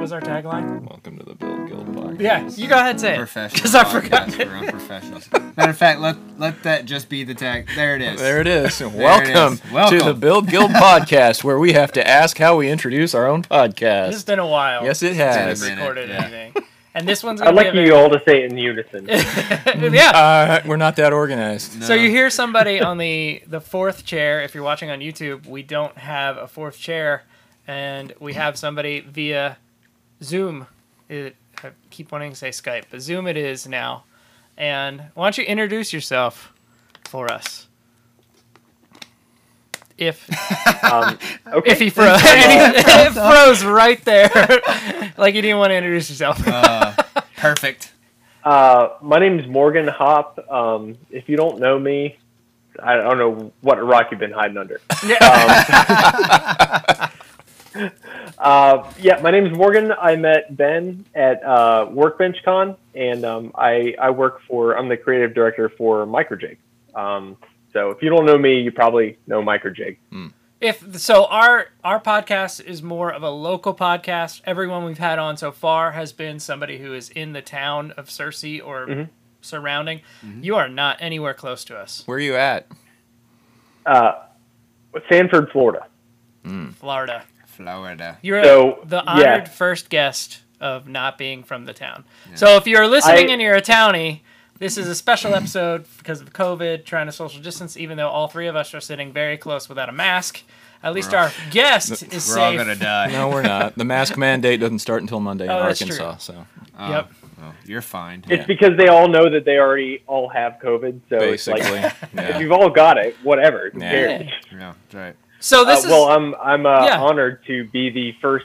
was our tagline? Welcome to the Build Guild podcast. Yeah, you go ahead and say it. Professional. Because I forgot. We're unprofessional. Matter of fact, let that just be the tag. There it is. There it is. There Welcome it is. Welcome to the Build Guild podcast, where we have to ask how we introduce our own podcast. It's been a while. Yes, it since has. we've recorded Yeah. anything. And this one's going I'd to like be you all to say it in unison. yeah. We're not that organized. No. So you hear somebody on the fourth chair. If you're watching on YouTube, we don't have a fourth chair, and we have somebody via Zoom. I keep wanting to say Skype, but Zoom it is now. And why don't you introduce yourself for us? If Okay. if he froze, it froze right there, like you didn't want to introduce yourself. Perfect. My name is Morgan Hopp. If you don't know me, I don't know what rock you've been hiding under. My name is Morgan. I met Ben at Workbench Con, and I'm the creative director for Microjig. So if you don't know me, you probably know Microjig. Our podcast is more of a local podcast. Everyone we've had on so far has been somebody who is in the town of Searcy or surrounding. You are not anywhere close to us. Where are you at? Sanford, Florida. Florida. You're So, the yeah. honored first guest of not being from the town. So if you're listening and you're a townie, this is a special episode because of COVID, trying to social distance, even though all three of us are sitting very close without a mask. At least our guest is We're safe. all gonna die. No, we're not. The mask mandate doesn't start until Monday in that's Arkansas. true. So Yep. Oh, you're fine. It's because they all know that they already all have COVID. So basically, it's like, if yeah. you've all got it, whatever. Who Yeah. cares? Yeah, that's right. So this is... Well, I'm Yeah. honored to be the first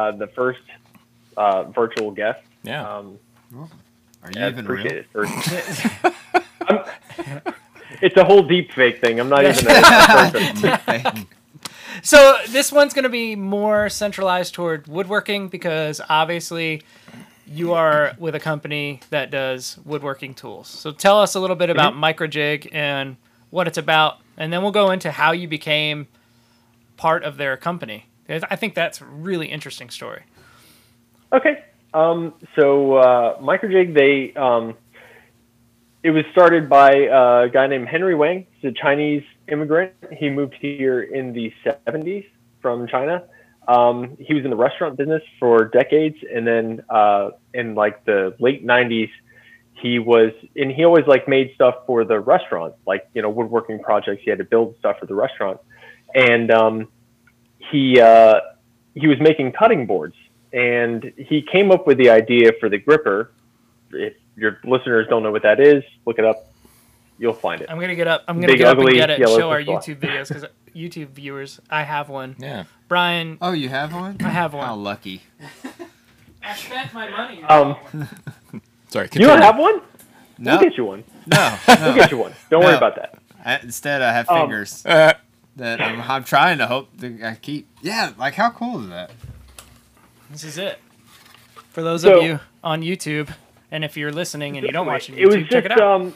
virtual guest. Yeah. Are you I even appreciate real? it. It's a whole deep fake thing. I'm not even a person. So this one's going to be more centralized toward woodworking because obviously you are with a company that does woodworking tools. So tell us a little bit about Microjig and what it's about, and then we'll go into how you became part of their company. I think that's a really interesting story. Okay. So Microjig, it was started by a guy named Henry Wang. He's a Chinese immigrant. He moved here in the 70s from China. He was in the restaurant business for decades, and then in like the late 90s, he always like made stuff for the restaurant, like, you know, woodworking projects. He had to build stuff for the restaurant, and he was making cutting boards, and he came up with the idea for the gripper. If your listeners don't know what that is, look it up. You'll find it. I'm going to get up. I'm going to Big, get up and ugly, get it and yellow show our crystal. YouTube videos because YouTube viewers, I have one. Yeah. Brian, Oh, you have one? I have one. How lucky. I spent my money. Sorry. You don't continue. have one? No. We'll get you one. No. We'll get you one. Don't worry No. about that. Instead, I have fingers that I'm trying to hope that I keep. Yeah, like how cool is that? This is it. For those So- of you on YouTube, and if you're listening and you don't watch it on It was YouTube, check just it out.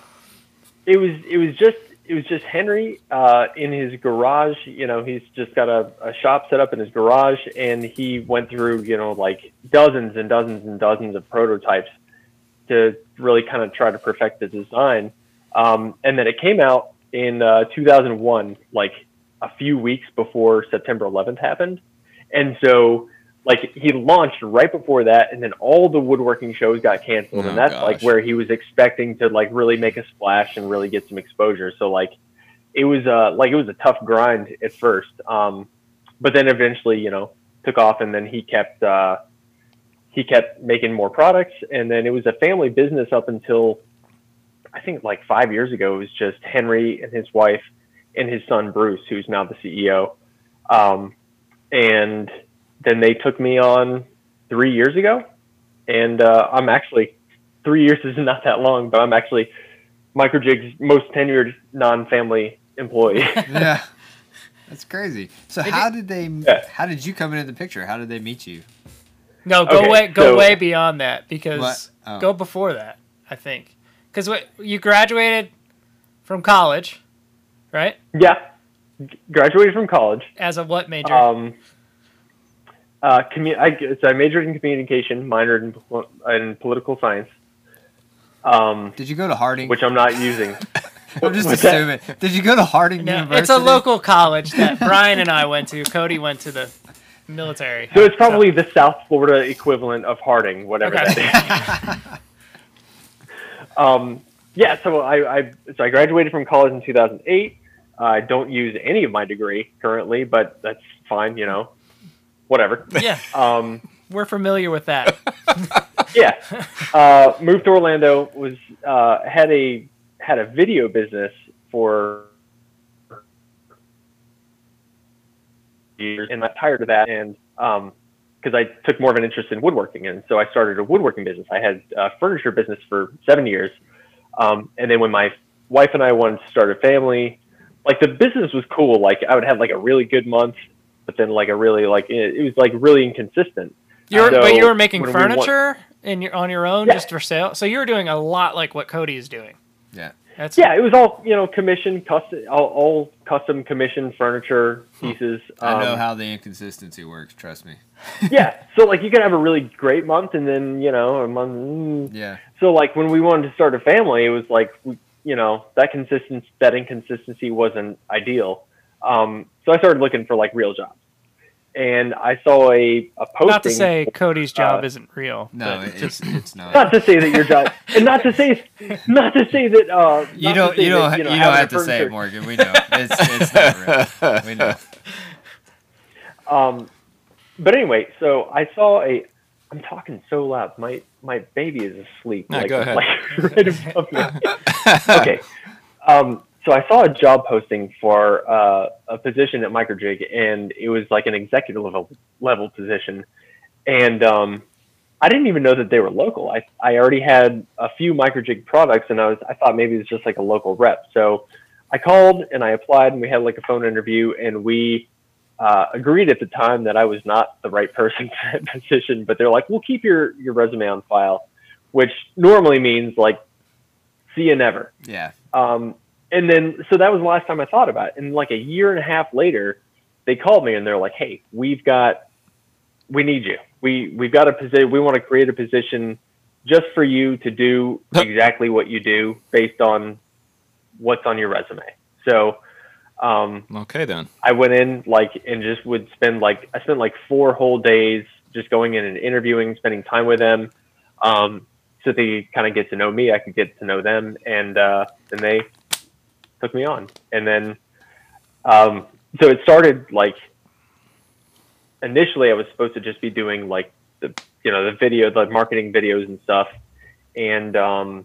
it was just Henry in his garage. You know, he's just got a shop set up in his garage, and he went through, you know, like dozens and dozens and dozens of prototypes to really kind of try to perfect the design. And then it came out in 2001, like a few weeks before September 11th happened. And so, like, he launched right before that, and then all the woodworking shows got canceled. Oh, and that's like gosh. where he was expecting to like really make a splash and really get some exposure. So like it was a tough grind at first. But then eventually, you know, took off, and then he kept making more products. And then it was a family business up until I think like 5 years ago. It was just Henry and his wife and his son Bruce, who's now the CEO. And then they took me on 3 years ago, and I'm actually 3 years is not that long, but I'm actually Microjig's most tenured non-family employee. Yeah, that's crazy. So how did you come into the picture? How did they meet you? No, go Okay, go so- way beyond that because What? Oh. go before that. I think because you graduated from college, right? Yeah, graduated from college. As a what major? So I majored in communication, minored in political science. Did you go to Harding? Which I'm not using. I'm just assuming. Did you go to Harding University? It's a local college that Brian and I went to. Cody went to the military. So it's probably the South Florida equivalent of Harding, whatever that is. Yeah, so I graduated from college in 2008. I don't use any of my degree currently, but that's fine, whatever. Yeah. We're familiar with that. Yeah. Moved to Orlando, had a video business for years, and I got tired of that, and because I took more of an interest in woodworking, and so I started a woodworking business. I had a furniture business for 7 years, and then when my wife and I wanted to start a family, like the business was cool. Like I would have like a really good month, but then like a really it was like really inconsistent. But you were making furniture on your own, yeah, just for sale. So you were doing a lot like what Cody is doing. Yeah. It was all commission, all custom commissioned furniture pieces. I know how the inconsistency works. Trust me. Yeah, so like you could have a really great month, and then a month. Yeah. So like when we wanted to start a family, it was like that inconsistency wasn't ideal. So I started looking for like real jobs, and I saw a posting. Not to say Cody's job isn't real. No, it's not. Not to say that your job, and not to say that you don't have to say it, Morgan. We know it's not real. We know. But anyway, so I saw I'm talking so loud. My baby is asleep. No, go ahead. Right above me. Okay. So I saw a job posting for a position at Microjig, and it was like an executive level position. And I didn't even know that they were local. I already had a few Microjig products, and I thought maybe it was just like a local rep. So I called and I applied, and we had like a phone interview, and we agreed at the time that I was not the right person for that position. But they're like, "We'll keep your resume on file," which normally means like, "See you never." Yeah. And then, so that was the last time I thought about it. And like a year and a half later, they called me and they're like, "Hey, we need you. We've got a position. We want to create a position just for you to do exactly what you do based on what's on your resume." So, okay then. I went in and just would spend I spent 4 whole days just going in and interviewing, spending time with them. So they kind of get to know me, I could get to know them, and then they took me on. And then, so it started initially I was supposed to just be doing the video, the marketing videos and stuff. And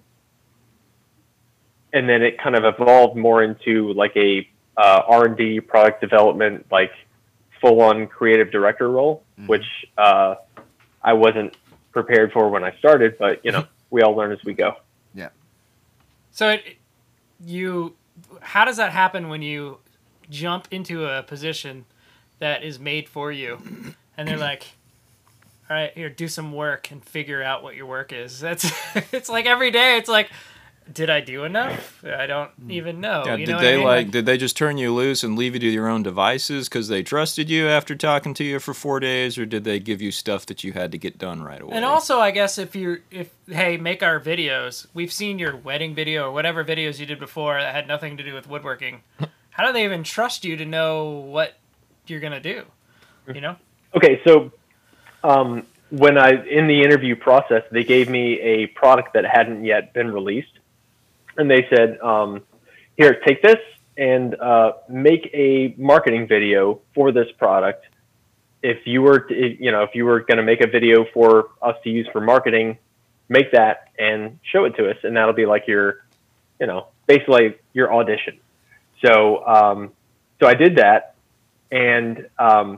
then it kind of evolved more into a R&D, product development, full on creative director role, which I wasn't prepared for when I started, but we all learn as we go. Yeah. So how does that happen when you jump into a position that is made for you and they're like, "All right, here, do some work and figure out what your work is"? It's like every day it's like, did I do enough? I don't even know. Yeah, did they just turn you loose and leave you to your own devices because they trusted you after talking to you for 4 days, or did they give you stuff that you had to get done right away? And also, I guess hey, make our videos. We've seen your wedding video or whatever videos you did before that had nothing to do with woodworking. How do they even trust you to know what you're gonna do? Okay, so when in the interview process, they gave me a product that hadn't yet been released. And they said, "Here, take this and make a marketing video for this product. If you were going to make a video for us to use for marketing, make that and show it to us, and that'll be like your, basically your audition." So, so I did that, and I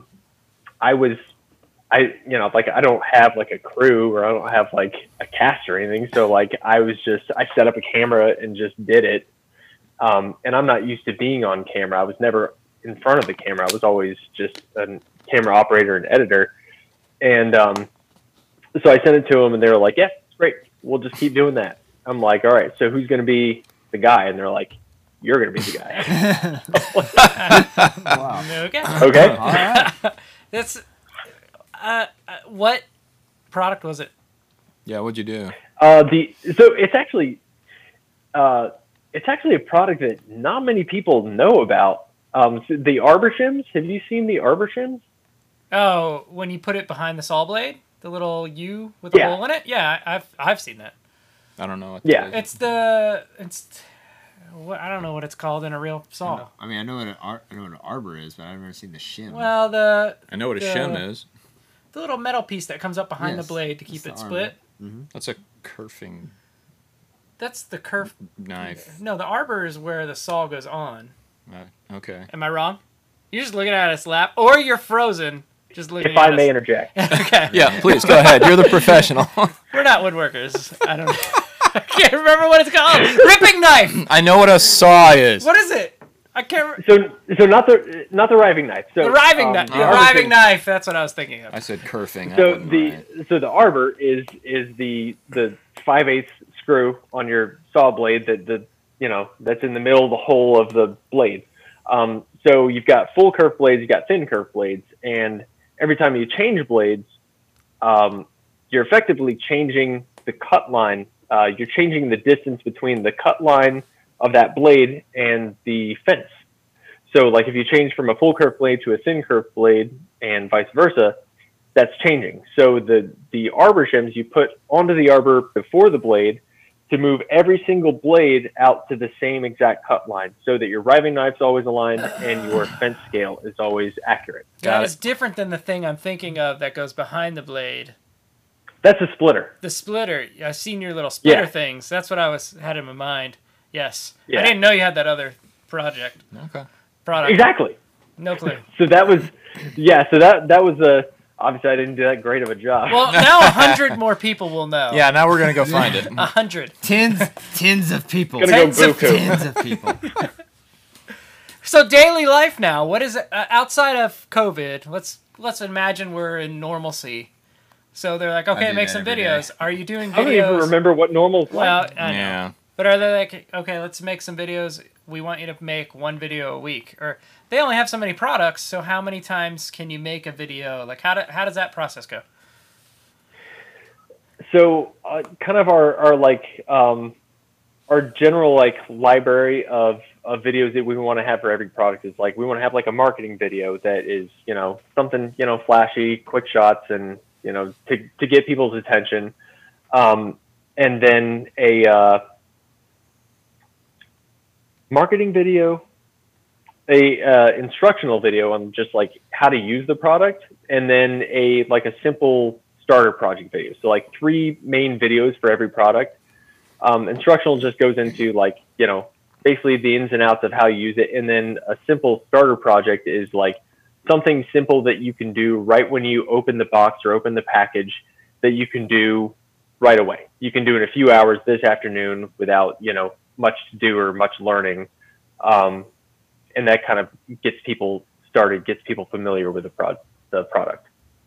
don't have a crew, or I don't have a cast or anything. So I set up a camera and just did it. And I'm not used to being on camera. I was never in front of the camera. I was always just a camera operator and editor. And so I sent it to them, and they were like, "Yeah, it's great. We'll just keep doing that." I'm like, "All right, so who's going to be the guy?" And they're like, "You're going to be the guy." Wow. Okay. Okay. All right. What product was it? Yeah, what'd you do? So it's actually a product that not many people know about. So the Arbor shims. Have you seen the Arbor shims? Oh, when you put it behind the saw blade, the little U with the hole in it. Yeah, I've seen that. I don't know what Yeah. It's I don't know what it's called in a real saw. I mean, I know what an arbor is, but I've never seen the shim. Well, I know what a shim is. the little metal piece that comes up behind the Yes, blade to keep that's it the split. That's a kerfing That's the kerf. knife. No, the arbor is where the saw goes on. Okay. Am I wrong? You're just looking at us lap, or you're frozen. Just looking If at I us. may interject. Okay. Yeah, please go ahead. You're the professional. We're not woodworkers. I don't. I can't remember what it's called. Ripping knife. I know what a saw is. What is it? I can't. Re- So not the riving knife. So the riving knife. The Arbor riving shim- knife. That's what I was thinking of. I said kerfing. So the arbor is the 5/8 screw on your saw blade that's in the middle of the hole of the blade. So you've got full kerf blades, you've got thin kerf blades, and every time you change blades, you're effectively changing the cut line. You're changing the distance between the cut line of that blade and the fence. So like if you change from a full kerf blade to a thin kerf blade and vice versa, that's changing. So the arbor shims you put onto the arbor before the blade to move every single blade out to the same exact cut line so that your riving knife's always aligned and your fence scale is always accurate. That is different than the thing I'm thinking of that goes behind the blade. That's a splitter. The splitter. I've seen your little splitter Yeah. things. That's what I had in my mind. Yes. Yeah. I didn't know you had that other product. Product. Exactly. No clue. So that was, so that was obviously I didn't do that great of a job. Well, now 100 more people will know. Yeah, now we're gonna go find it. 100. Tens of people. Gonna go Tens of buku. Tens of people. So daily life now. What is it outside of COVID? Let's imagine we're in normalcy. So they're like, okay, do make that some every videos. day. Are you doing videos? I don't even remember what normal's like. Well, I know. Yeah. But are they like, okay, let's make some videos. We want you to make one video a week. Or they only have so many products, so how many times can you make a video? Like, how does that process go? So kind of our general like library of videos that we want to have for every product is like we want to have like a marketing video that is something flashy, quick shots, and to get people's attention, and then a marketing video, a instructional video on just like how to use the product, and then a simple starter project video. So like 3 main videos for every product. Instructional just goes into basically the ins and outs of how you use it. And then a simple starter project is like something simple that you can do right when you open the box or open the package that you can do right away. You can do in a few hours this afternoon without, much to do or much learning. And that kind of gets people started, gets people familiar with the product.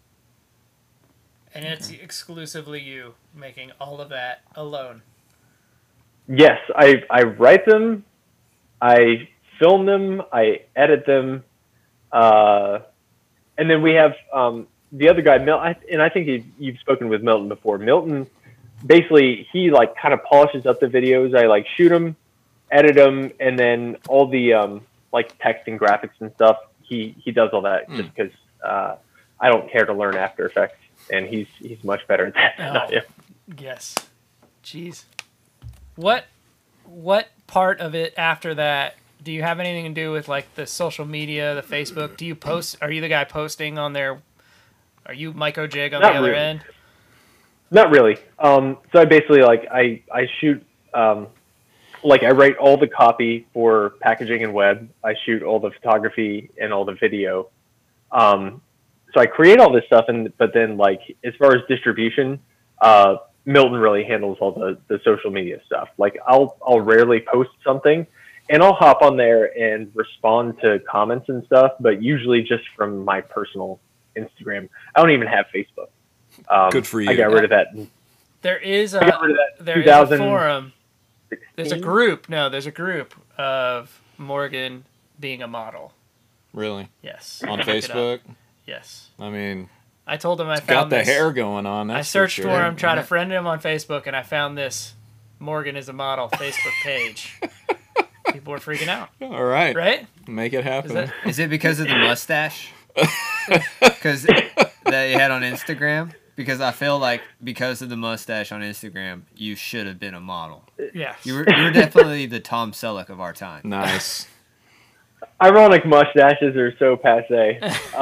And it's exclusively you making all of that alone. Yes, I write them, I film them, I edit them, and then we have the other guy, Milton, and I think you've spoken with Milton before. Milton, basically, he kind of polishes up the videos. I shoot them, edit them, and then all the text and graphics and stuff. He does all that just because I don't care to learn After Effects, and he's much better at that than I am. Yes. Jeez. What part of it after that, do you have anything to do with the social media, the Facebook? Do you post? Are you the guy posting on there? Are you MicroJig on the other end? Not really. So I basically I shoot I write all the copy for packaging and web. I shoot all the photography and all the video. So I create all this stuff, but then as far as distribution, Milton really handles all the social media stuff. I'll rarely post something, and I'll hop on there and respond to comments and stuff, but usually just from my personal Instagram. I don't even have Facebook. Good for you. I got rid of that. There is a forum. There's a group. No, there's a group of Morgan being a model. Really? Yes. On Look it up. Facebook? Yes. I mean, I told him I Got found the this. hair going on. I That's searched for, for sure. him, tried to friend him on Facebook, and I found this Morgan is a Model Facebook page. People were freaking out. All right. Right? Make it happen. Is it because of the mustache? Because that you had on Instagram? Because I feel like because of the mustache on Instagram, you should have been a model. Yeah. You were definitely the Tom Selleck of our time. Nice. Ironic mustaches are so passe.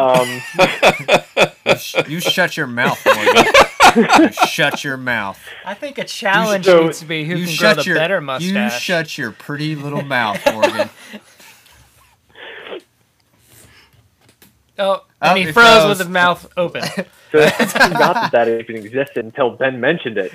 You shut your mouth, Morgan. You shut your mouth. I think a challenge so- needs to be who You can grow shut the your better mustache. You shut your pretty little mouth, Morgan. Oh, Oh, and he it froze froze. with his mouth open. So I forgot that even existed until Ben mentioned it.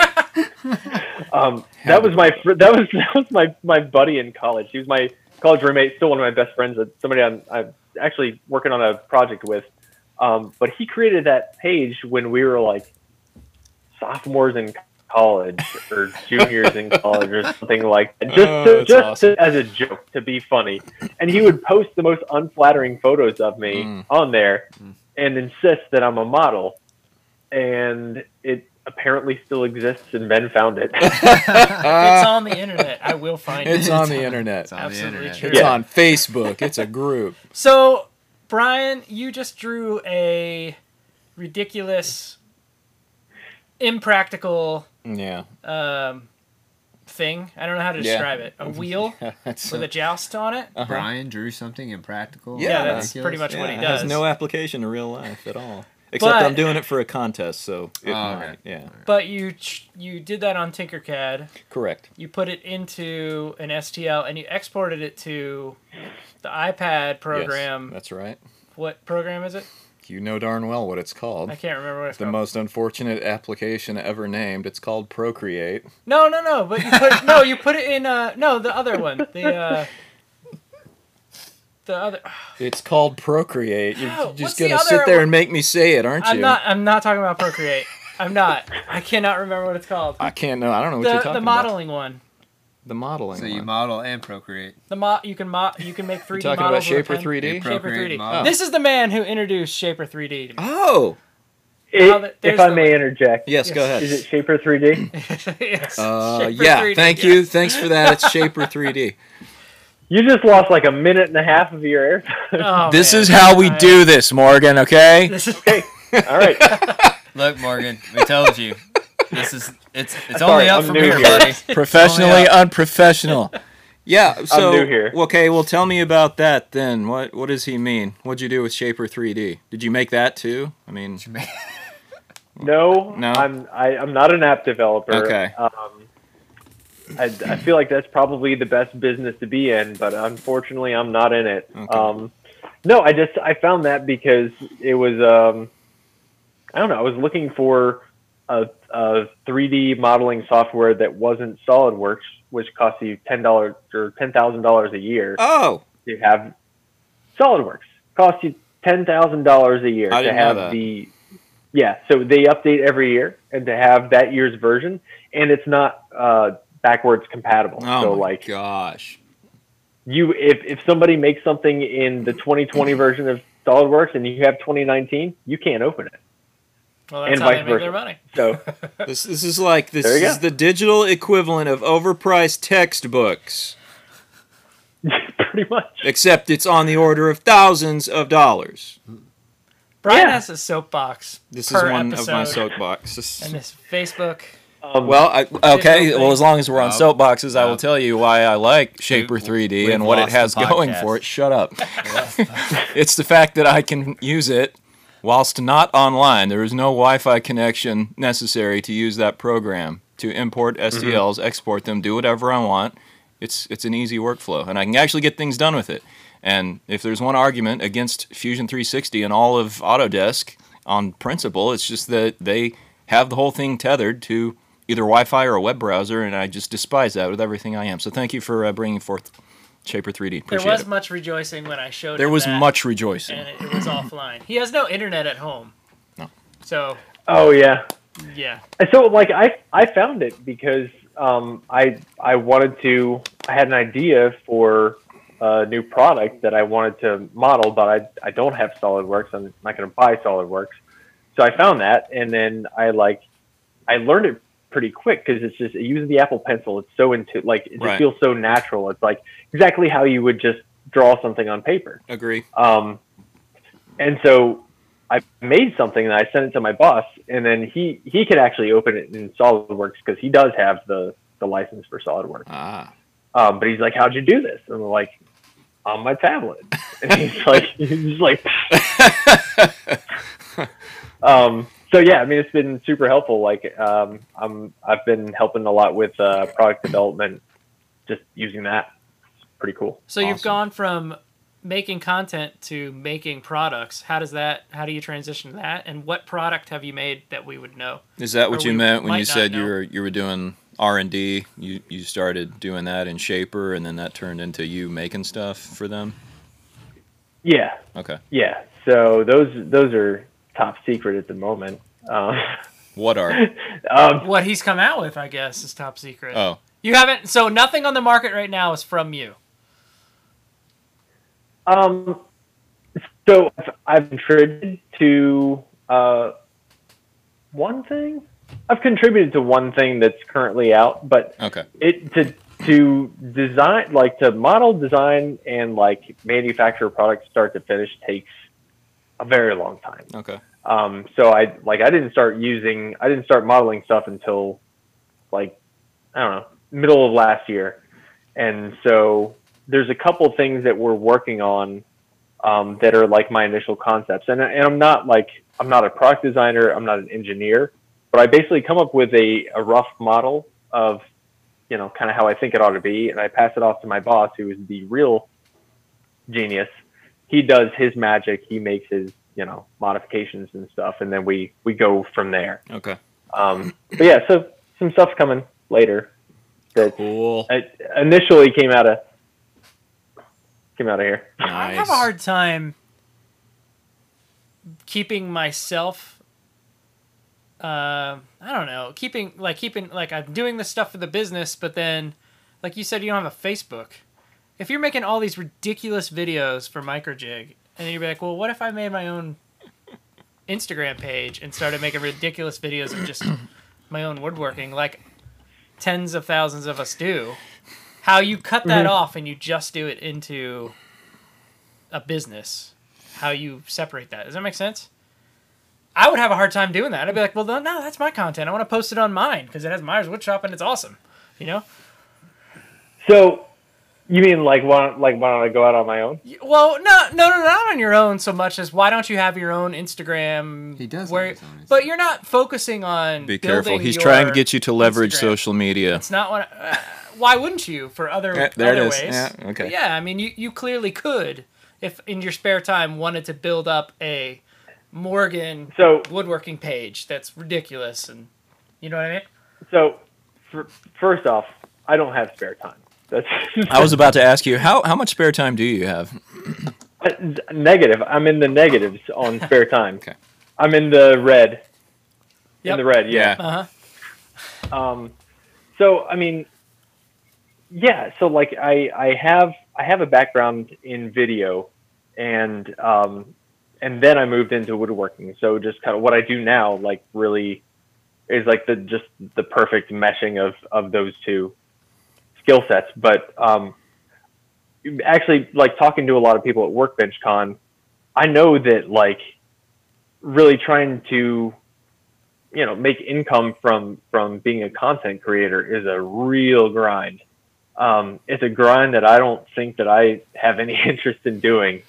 That was my buddy in college. He was my college roommate, still one of my best friends. Somebody I'm actually working on a project with. But he created that page when we were like sophomores in college or juniors in college or something like that, just as a joke, to be funny. And he would post the most unflattering photos of me on there and insist that I'm a model. And it apparently still exists, and Ben found it. It's on the internet. I will find it. It's on the internet. It's on Absolutely the internet. true. It's Yeah. on Facebook. It's a group. So, Brian, you just drew a ridiculous, impractical Yeah. thing. I don't know how to Yeah. describe it. A wheel That's with a joust on it. Brian drew something impractical. Yeah, that's ridiculous. pretty much what he it does. has no application to real life at all. Except But- I'm doing it for a contest, so it Oh, might. okay. Yeah. But you did that on Tinkercad. Correct. You put it into an STL and you exported it to the iPad program. Yes, that's right. What program is it? You know darn well what it's called. I can't remember what it's The called. most unfortunate application ever named. It's called Procreate. No. But you put it in the other one. The other. It's called Procreate. You're No, what's just the gonna other sit there one? and make me say it, aren't you? I'm not talking about Procreate. I'm not. I cannot remember what it's called. I can't know. I don't know what you're talking The about. modeling one. The modeling. So you one. model and procreate. You can make 3D You're talking about models with a Shaper pen. 3D? Yeah, Shaper Procreate 3D. model. This is the man who introduced Shaper 3D to me. Oh! there's If I the- may interject, Yes, go ahead. is it Shaper 3D? Yes. Yeah, Shaper 3D, thank yes. you. Thanks for that. It's Shaper 3D. You just lost like a minute and a half of your air. Oh, This man. is how we do this, Morgan, okay? This is Okay, all right. Look, Morgan, we told you. It's Sorry, only up I'm from new here, here. buddy. Professionally Only unprofessional. Yeah, so new here. Okay, well tell me about that then. What does he mean? What'd you do with Shaper 3D? Did you make that too? I mean, No, No? I'm not an app developer. Okay. I feel like that's probably the best business to be in, but unfortunately, I'm not in it. Okay. No, I found that because it was I don't know. I was looking for a 3D modeling software that wasn't SolidWorks, which costs you $10 or $10,000 a year oh, to have. SolidWorks costs you $10,000 a year I to didn't know have that. Yeah, so they update every year, and to have that year's version, and it's not backwards compatible. oh so my like gosh. if somebody makes something in the 2020 version of SolidWorks and you have 2019, you can't open it. well, that's and how they vice make versa. their money. So This is like this There you is go. the digital equivalent of overpriced textbooks, pretty much. except it's on the order of thousands of dollars. Brian Yeah. has a soapbox This per is one episode, of my soapboxes. and this Facebook. Well, okay. Digital Well, thing. as long as we're on Well, soapboxes, I will well. tell you why I like Shaper 3D we've and what it lost has the going podcast. for it. Shut up. It's the fact that I can use it whilst not online. There is no Wi-Fi connection necessary to use that program to import STLs, export them, do whatever I want. It's an easy workflow, and I can actually get things done with it. And if there's one argument against Fusion 360 and all of Autodesk on principle, it's just that they have the whole thing tethered to either Wi-Fi or a web browser, and I just despise that with everything I am. So thank you for bringing forth Shaper 3D. There Appreciate was it. much rejoicing when I showed There him was that, much rejoicing. and it was offline. He has no internet at home. No. So, Oh yeah. yeah. And so like I found it because I had an idea for a new product that I wanted to model, but I don't have SolidWorks. I'm not going to buy SolidWorks. so I found that, and then I learned it pretty quick because it's just using the Apple Pencil. It's so it just Right. feels so natural. It's like exactly how you would just draw something on paper. Agree. And so I made something and I sent it to my boss, and then he could actually open it in SolidWorks because he does have the license for SolidWorks. Ah. But he's like, "How'd you do this?" And I'm like, "On my tablet." And he's like. So yeah, I mean, it's been super helpful. Like, I've been helping a lot with product development, just using that. It's pretty cool. So you've gone from making content to making products. How do you transition to that? And what product have you made that we would know? Is that what Or you we meant when might you not said know. you were doing R&D? You started doing that in Shaper, and then that turned into you making stuff for them? Yeah, Okay. yeah. So those are top secret at the moment. What are? What he's come out with, I guess, is top secret. Oh. You haven't. So nothing on the market right now is from you. So I've contributed to one thing. I've contributed to one thing that's currently out, but Okay. to design, like to model, design, and like manufacture a product start to finish takes a very long time. Okay. So I didn't start modeling stuff until like, I don't know, middle of last year. And so there's a couple things that we're working on that are like my initial concepts. And I'm not a product designer, I'm not an engineer, but I basically come up with a rough model of, you know, kind of how I think it ought to be. And I pass it off to my boss, who is the real genius. He does his magic. He makes his, you know, modifications and stuff. And then we go from there. Okay. But yeah, so some stuff's coming later that Cool. initially came out of here. I have a hard time keeping myself. I don't know, keeping I'm doing this stuff for the business, but then, like you said, you don't have a Facebook. If you're making all these ridiculous videos for Microjig, and then you're like, well, what if I made my own Instagram page and started making ridiculous videos of just my own woodworking, like tens of thousands of us do? How you cut that off and you just do it into a business? How you separate that? Does that make sense? I would have a hard time doing that. I'd be like, well, no, that's my content. I want to post it on mine because it has Myers Woodshop and it's awesome. You know? So you mean why don't I go out on my own? Well, no, not on your own so much as why don't you have your own Instagram? He does where, have his own Instagram. but you're not focusing on. Be careful. building He's your trying to get you to leverage Instagram. social media. It's not what. Why wouldn't you for other There it other is. ways? Yeah, okay. But yeah, I mean, you clearly could if in your spare time wanted to build up a Morgan woodworking page that's ridiculous, and you know what I mean. So first off, I don't have spare time. That's I was about to ask you, how much spare time do you have? negative. I'm in the negatives on spare time. Okay. I'm in the red. Yep. In the red, yeah. Uh-huh. So I mean, yeah. So like I have a background in video, and then I moved into woodworking. So just kind of what I do now, like really, is like the perfect meshing of those two skill sets. But actually, like talking to a lot of people at Workbench Con, I know that like really trying to, you know, make income from being a content creator is a real grind. It's a grind that I don't think that I have any interest in doing.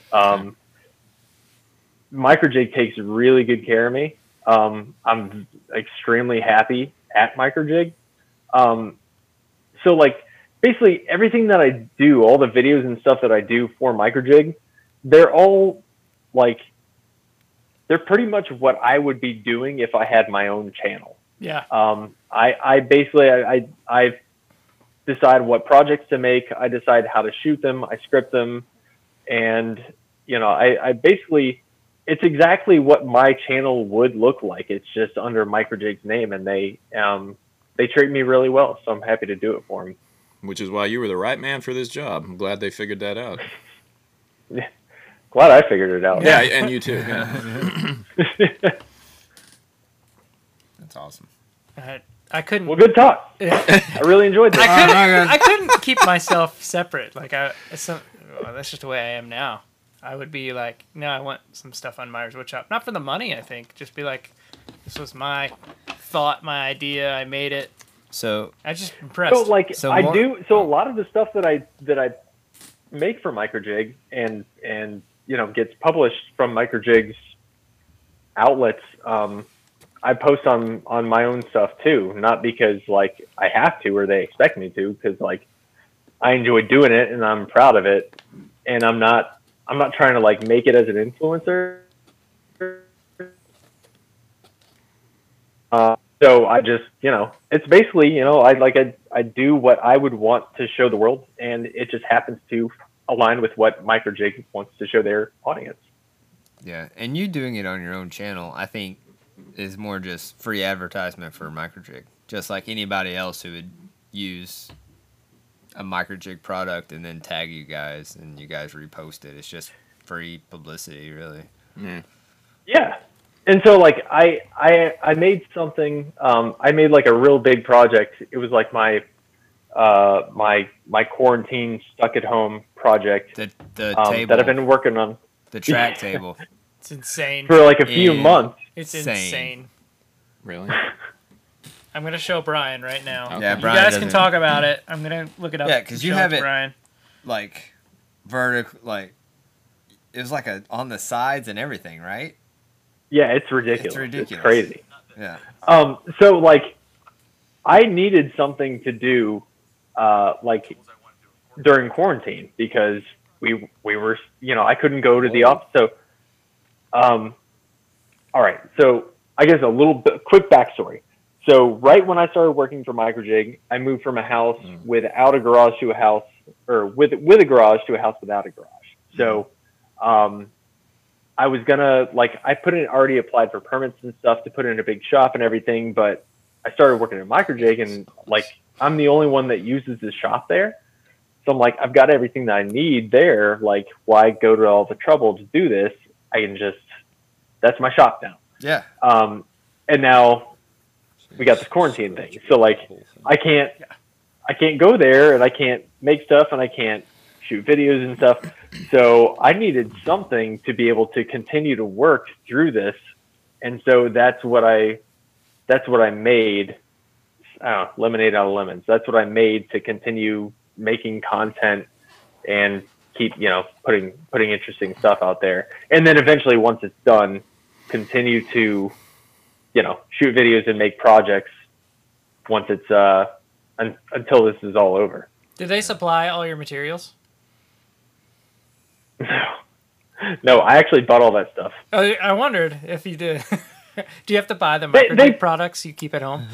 Microjig takes really good care of me. I'm extremely happy at Microjig. So like basically everything that I do, all the videos and stuff that I do for Microjig, they're all like, they're pretty much what I would be doing if I had my own channel. Yeah. I basically I decide what projects to make. I decide how to shoot them. I script them, and you know, I basically, it's exactly what my channel would look like. It's just under Microjig's name, and they treat me really well, so I'm happy to do it for them. Which is why you were the right man for this job. I'm glad they figured that out. Glad I figured it out. Yeah, and you too. Yeah. That's awesome. I couldn't. Well, good talk. I really enjoyed this. I couldn't keep myself separate. Like that's just the way I am now. I would be like, no, I want some stuff on Myers Woodshop. Not for the money, I think. Just be like, this was my thought, my idea. I made it. So I just impressed. So like So a lot of the stuff that I make for Microjig and gets published from Microjig's outlets, I post on my own stuff too, not because like I have to or they expect me to, because like I enjoy doing it and I'm proud of it, and I'm not trying to like make it as an influencer. So I just, it's basically, I do what I would want to show the world, and it just happens to align with what Microjig wants to show their audience. Yeah, and you doing it on your own channel, I think, is more just free advertisement for Microjig. Just like anybody else who would use a Microjig product and then tag you guys and you guys repost it. It's just free publicity, really. Yeah. And so like I made something, I made like a real big project. It was like my quarantine stuck at home project. The table that I've been working on. The track table. It's insane. For like a few months. It's insane. Really? I'm going to show Brian right now. Okay. Yeah, you Brian guys can talk about it. I'm going to look it up. Yeah, because you have it Brian. like vertical, like it was like on the sides and everything, right? Yeah, it's ridiculous. It's ridiculous. It's crazy. Yeah. So like I needed something to do like during quarantine because we were, I couldn't go to the office. So all right. So I guess quick backstory. So right when I started working for Microjig, I moved from a house without a garage to a house, or with a garage to a house without a garage. So I was gonna I already applied for permits and stuff to put in a big shop and everything, but I started working at Microjig and I'm the only one that uses this shop there. So I'm like, I've got everything that I need there. Like, why go to all the trouble to do this? I can that's my shop now. Yeah. And now we got this quarantine thing. So I can't go there and I can't make stuff and I can't shoot videos and stuff. So I needed something to be able to continue to work through this. And so that's what I made. Lemonade out of lemons. That's what I made to continue making content and keep, putting interesting stuff out there. And then eventually once it's done, continue to, shoot videos and make projects once it's, until this is all over. Do they supply all your materials? No, I actually bought all that stuff. Oh, I wondered if you did. Do you have to buy the Microjig products you keep at home?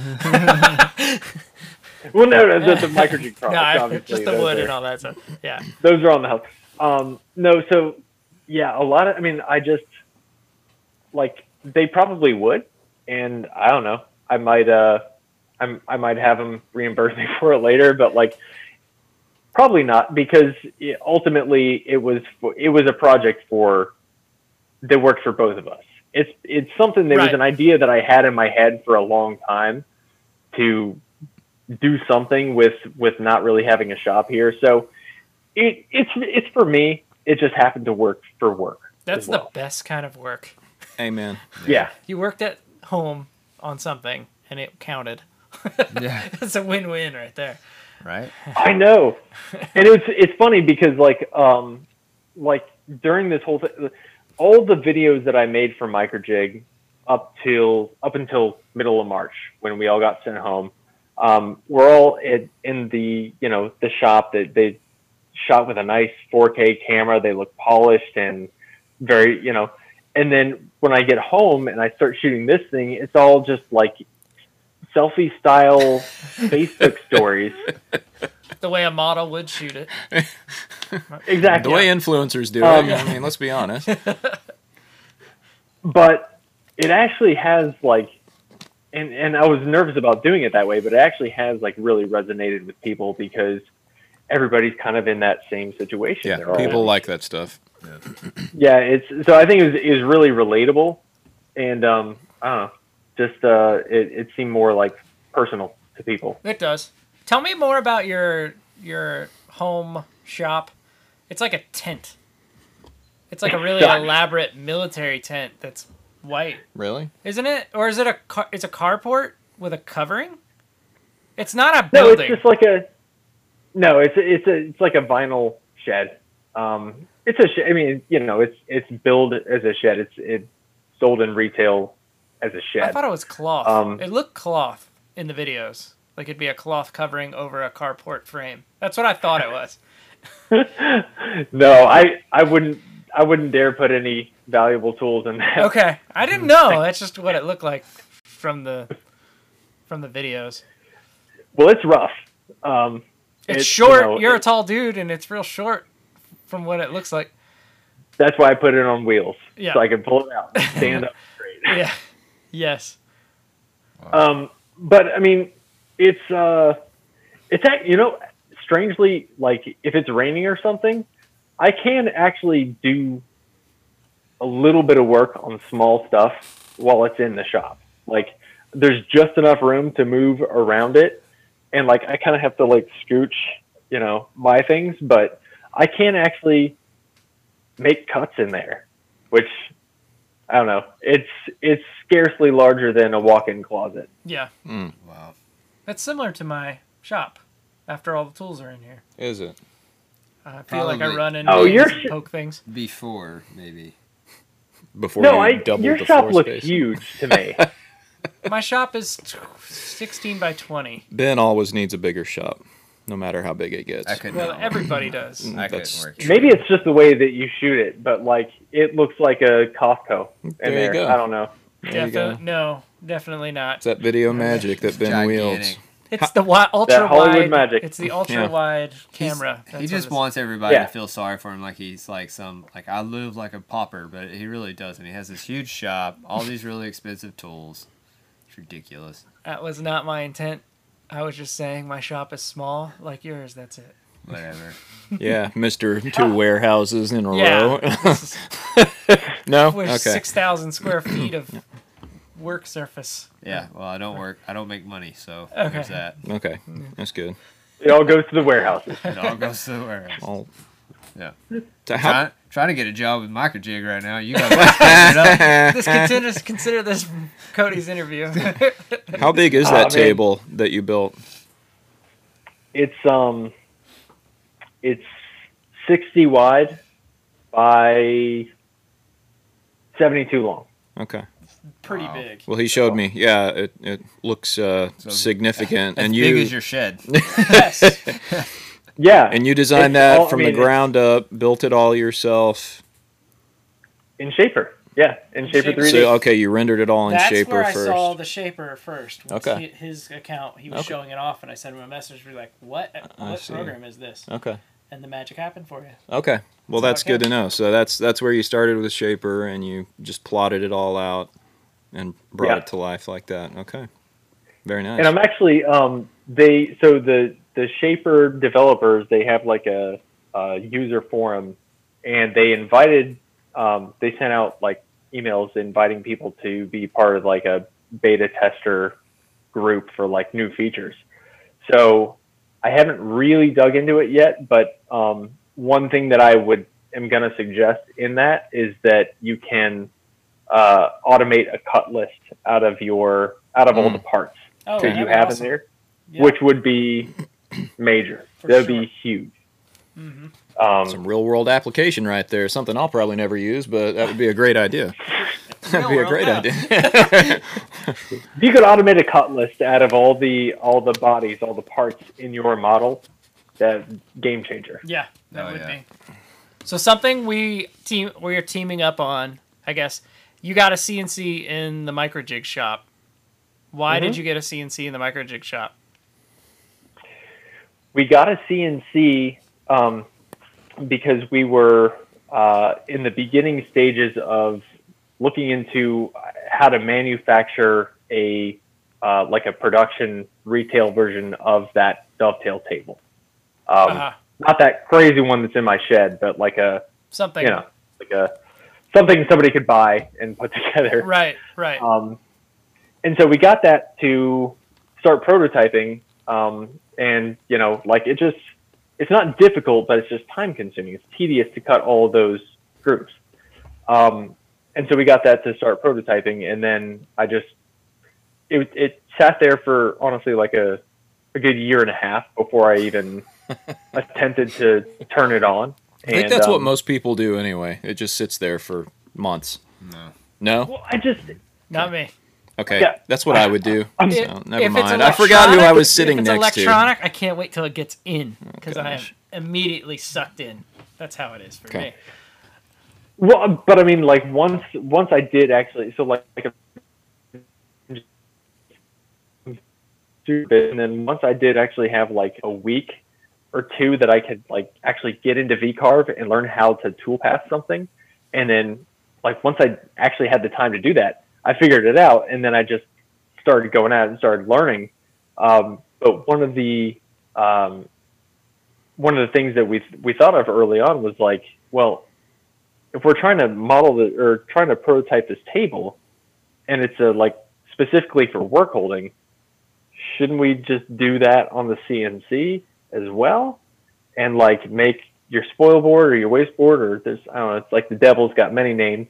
Well, no, the Microjig products. No, obviously, just the wood and all that stuff. Yeah. Those are on the house. No, so yeah, a lot of, I just they probably would, and I don't know. I might have them reimburse me for it later, but probably not, because ultimately it was a project that worked for both of us. It's something that was an idea that I had in my head for a long time to do something with not really having a shop here. So it's for me. It just happened to work for work. That's the best kind of work. Amen. Yeah. You worked at home on something and it counted. Yeah. It's a win-win right there. Right. I know. And it's funny because during this whole thing, all the videos that I made for Microjig up until middle of March when we all got sent home, were all in the the shop that they shot with a nice 4K camera. They look polished and very And then when I get home and I start shooting this thing, it's all just selfie style Facebook stories. The way a model would shoot it. Exactly. The way influencers do it. Let's be honest. But it actually has and I was nervous about doing it that way, but it actually has really resonated with people because everybody's kind of in that same situation. Yeah, people like that stuff. Yeah, so I think it was really relatable, and I don't know. Just it seemed more like personal to people. It does. Tell me more about your home shop. It's like a tent. It's like a really elaborate military tent that's white. Really? Isn't it? Or is it it's a carport with a covering? It's not a No, building. it's just like it's like a vinyl shed. It's a shed. I mean, it's billed as a shed. It's sold in retail as a shed. I thought it was cloth. It looked cloth in the videos. Like it'd be a cloth covering over a carport frame. That's what I thought it was. No, I wouldn't dare put any valuable tools in that. Okay, I didn't know. That's just what it looked like from the videos. Well, it's rough. It's short. You're a tall dude, and it's real short from what it looks like. That's why I put it on wheels, Yeah. so I can pull it out, and stand up straight. Yeah. Yes. But I mean, it's strangely, like if it's raining or something, I can actually do a little bit of work on small stuff while it's in the shop. Like there's just enough room to move around it, and like I kind of have to like scooch, my things, but I can actually make cuts in there, which I don't know. It's scarcely larger than a walk-in closet. Yeah. Wow. That's similar to my shop. After all the tools are in here, Is it? I feel like I Probably. run in and poke things. Before, maybe. Before No, you doubled your the shop floor looks space. huge to me. My shop is 16 by 20. Ben always needs a bigger shop, no matter how big it gets. I couldn't. Well, everybody does. I couldn't That's work. Maybe it's just the way that you shoot it, but like it looks like a Costco in There you there. go. I don't know. There you go. No, definitely not. It's that video magic that Ben wields. Gigantic. It's the ultra Hollywood wide. magic. It's the ultra wide camera. He That's just what it is. wants everybody Yeah. to feel sorry for him, like he's like I live like a pauper, but he really doesn't. He has this huge shop, all these really expensive tools. It's ridiculous. That was not my intent. I was just saying my shop is small, like yours. That's it. Whatever. Yeah, Mr. Two warehouses in a Yeah. row. This is- No? With Okay. 6,000 square feet of work surface. Yeah. Well, I don't make money, so Okay. there's that. Okay, that's good. It all goes to the warehouses. It all goes to the warehouse. I'll, Yeah. so how, Trying to get a job with Microjig right now. You got it. Consider this Cody's interview. how big is I that mean- table that you built? It's 60 wide by 72 long. Okay. Pretty Wow. big. Well, he showed me. Yeah, it looks significant. As And big you as your shed. Yes. Yeah. and you designed It's that all- from I the mean, ground up, built it all yourself. In Shaper. Yeah, in Shaper Shaper. 3D. So okay, you rendered it all in That's Shaper where I first. saw the Shaper first. Once Okay. His account, he was Okay. showing it off, and I sent him a message. We're like, "What see. program is this?" Okay. And the magic happened for you. Okay. Well, that's okay. good to know. So that's where you started with Shaper, and you just plotted it all out and brought Yeah. it to life like that. Okay. Very nice. And I'm actually the Shaper developers, they have like a user forum, and they invited they sent out like emails inviting people to be part of like a beta tester group for like new features. So I haven't really dug into it yet, but one thing that I am going to suggest in that is that you can automate a cut list out of all the parts Oh, that you that'd be have awesome. in there, Yeah. which would be major. For That'd sure. be huge. Mm-hmm. Some real world application right there. Something I'll probably never use, but that would be a great idea. That'd be a Real great world, idea. If you could automate a cut list out of all the bodies, all the parts in your model, that game changer. Yeah, that Oh, would yeah. be. So something we're teaming up on, I guess. You got a CNC in the Microjig shop. Why did you get a CNC in the Microjig shop? We got a CNC because we were in the beginning stages of looking into how to manufacture a production retail version of that dovetail table. Not that crazy one that's in my shed, but like a Something. something somebody could buy and put together. Right. and so we got that to start prototyping. And like it's not difficult, but it's just time consuming. It's tedious to cut all of those grooves. And so we got that to start prototyping, and then it sat there for honestly like a good year and a half before I even attempted to turn it on. I think that's what most people do anyway. It just sits there for months. No? Well, Not me. Okay, Yeah. that's what I would do. So, If never it's mind. I forgot who I was sitting if it's next to. electronic, I can't wait till it gets in because I am gosh. immediately sucked in. That's how it is for me. Well, but I mean, like once I did actually, so like and then once I did actually have like a week or two that I could like actually get into VCarve and learn how to toolpath something, and then like once I actually had the time to do that, I figured it out, and then I just started going out and started learning. But one of the things that we thought of early on was like, well, if we're trying to model or trying to prototype this table, and it's like specifically for work holding, shouldn't we just do that on the CNC as well, and like make your spoil board or your waste board, or there's, I don't know, it's like the devil's got many names.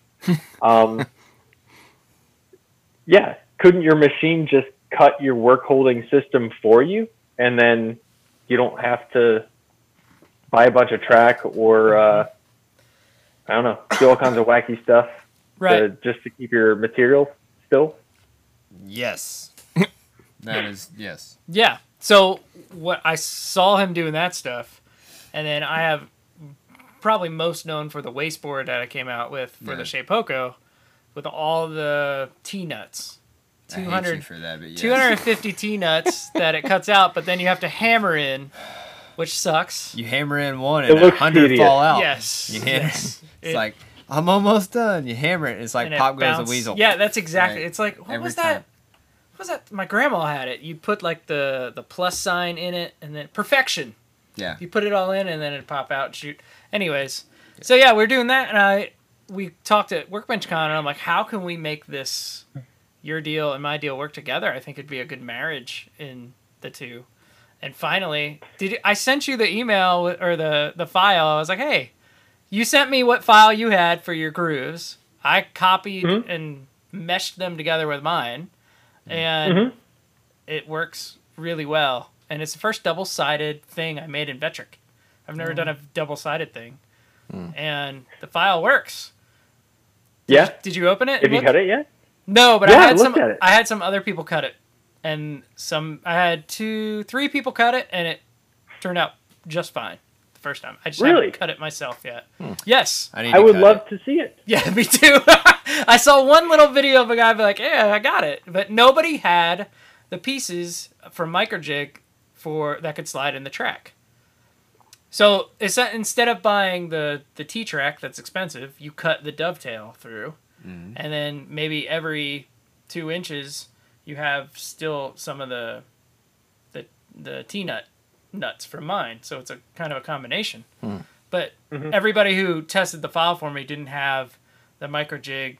Yeah, couldn't your machine just cut your work holding system for you, and then you don't have to buy a bunch of track or I don't know, do all kinds of wacky stuff just to keep your material still? Yes. That is, yes. Yeah. So what I saw him doing that stuff, and then I have probably most known for the waste board that I came out with for the Shapeoko, with all the T-nuts. I hate you for that, but yes. 250 T-nuts that it cuts out, but then you have to hammer in, which sucks. You hammer in one and 100 tedious. fall out. Yes. You Yes. It's like, I'm almost done. You hammer it. It's like And it pop goes bounced. the weasel. Yeah, that's exactly. Right. It's like, what Every was time. that? What was that? My grandma had it. You put like the plus sign in it, and then perfection. Yeah. You put it all in, and then it'd pop out and shoot. Anyways, so yeah, we're doing that, and we talked at WorkbenchCon, and I'm like, how can we make this, your deal and my deal, work together? I think it'd be a good marriage in the two. And finally, I sent you the email or the file? I was like, hey, you sent me what file you had for your grooves. I copied and meshed them together with mine, and it works really well. And it's the first double-sided thing I made in Vectric. I've never done a double-sided thing, and the file works. Yeah. Did you open it? Have you cut it yet? No, but Yeah, I I had looked at it. I had some other people cut it, and I had 3 people cut it, and it turned out just fine the first time. I just Really? haven't cut it myself yet. Yes. I would love to see it. Yeah, me too. I saw one little video of a guy be like, yeah, I got it. But nobody had the pieces from Microjig that could slide in the track. So instead of buying the T-track that's expensive, you cut the dovetail through. And then maybe every 2 inches, you have still some of the T-nut nuts from mine. So it's a kind of a combination. But everybody who tested the file for me didn't have the Microjig,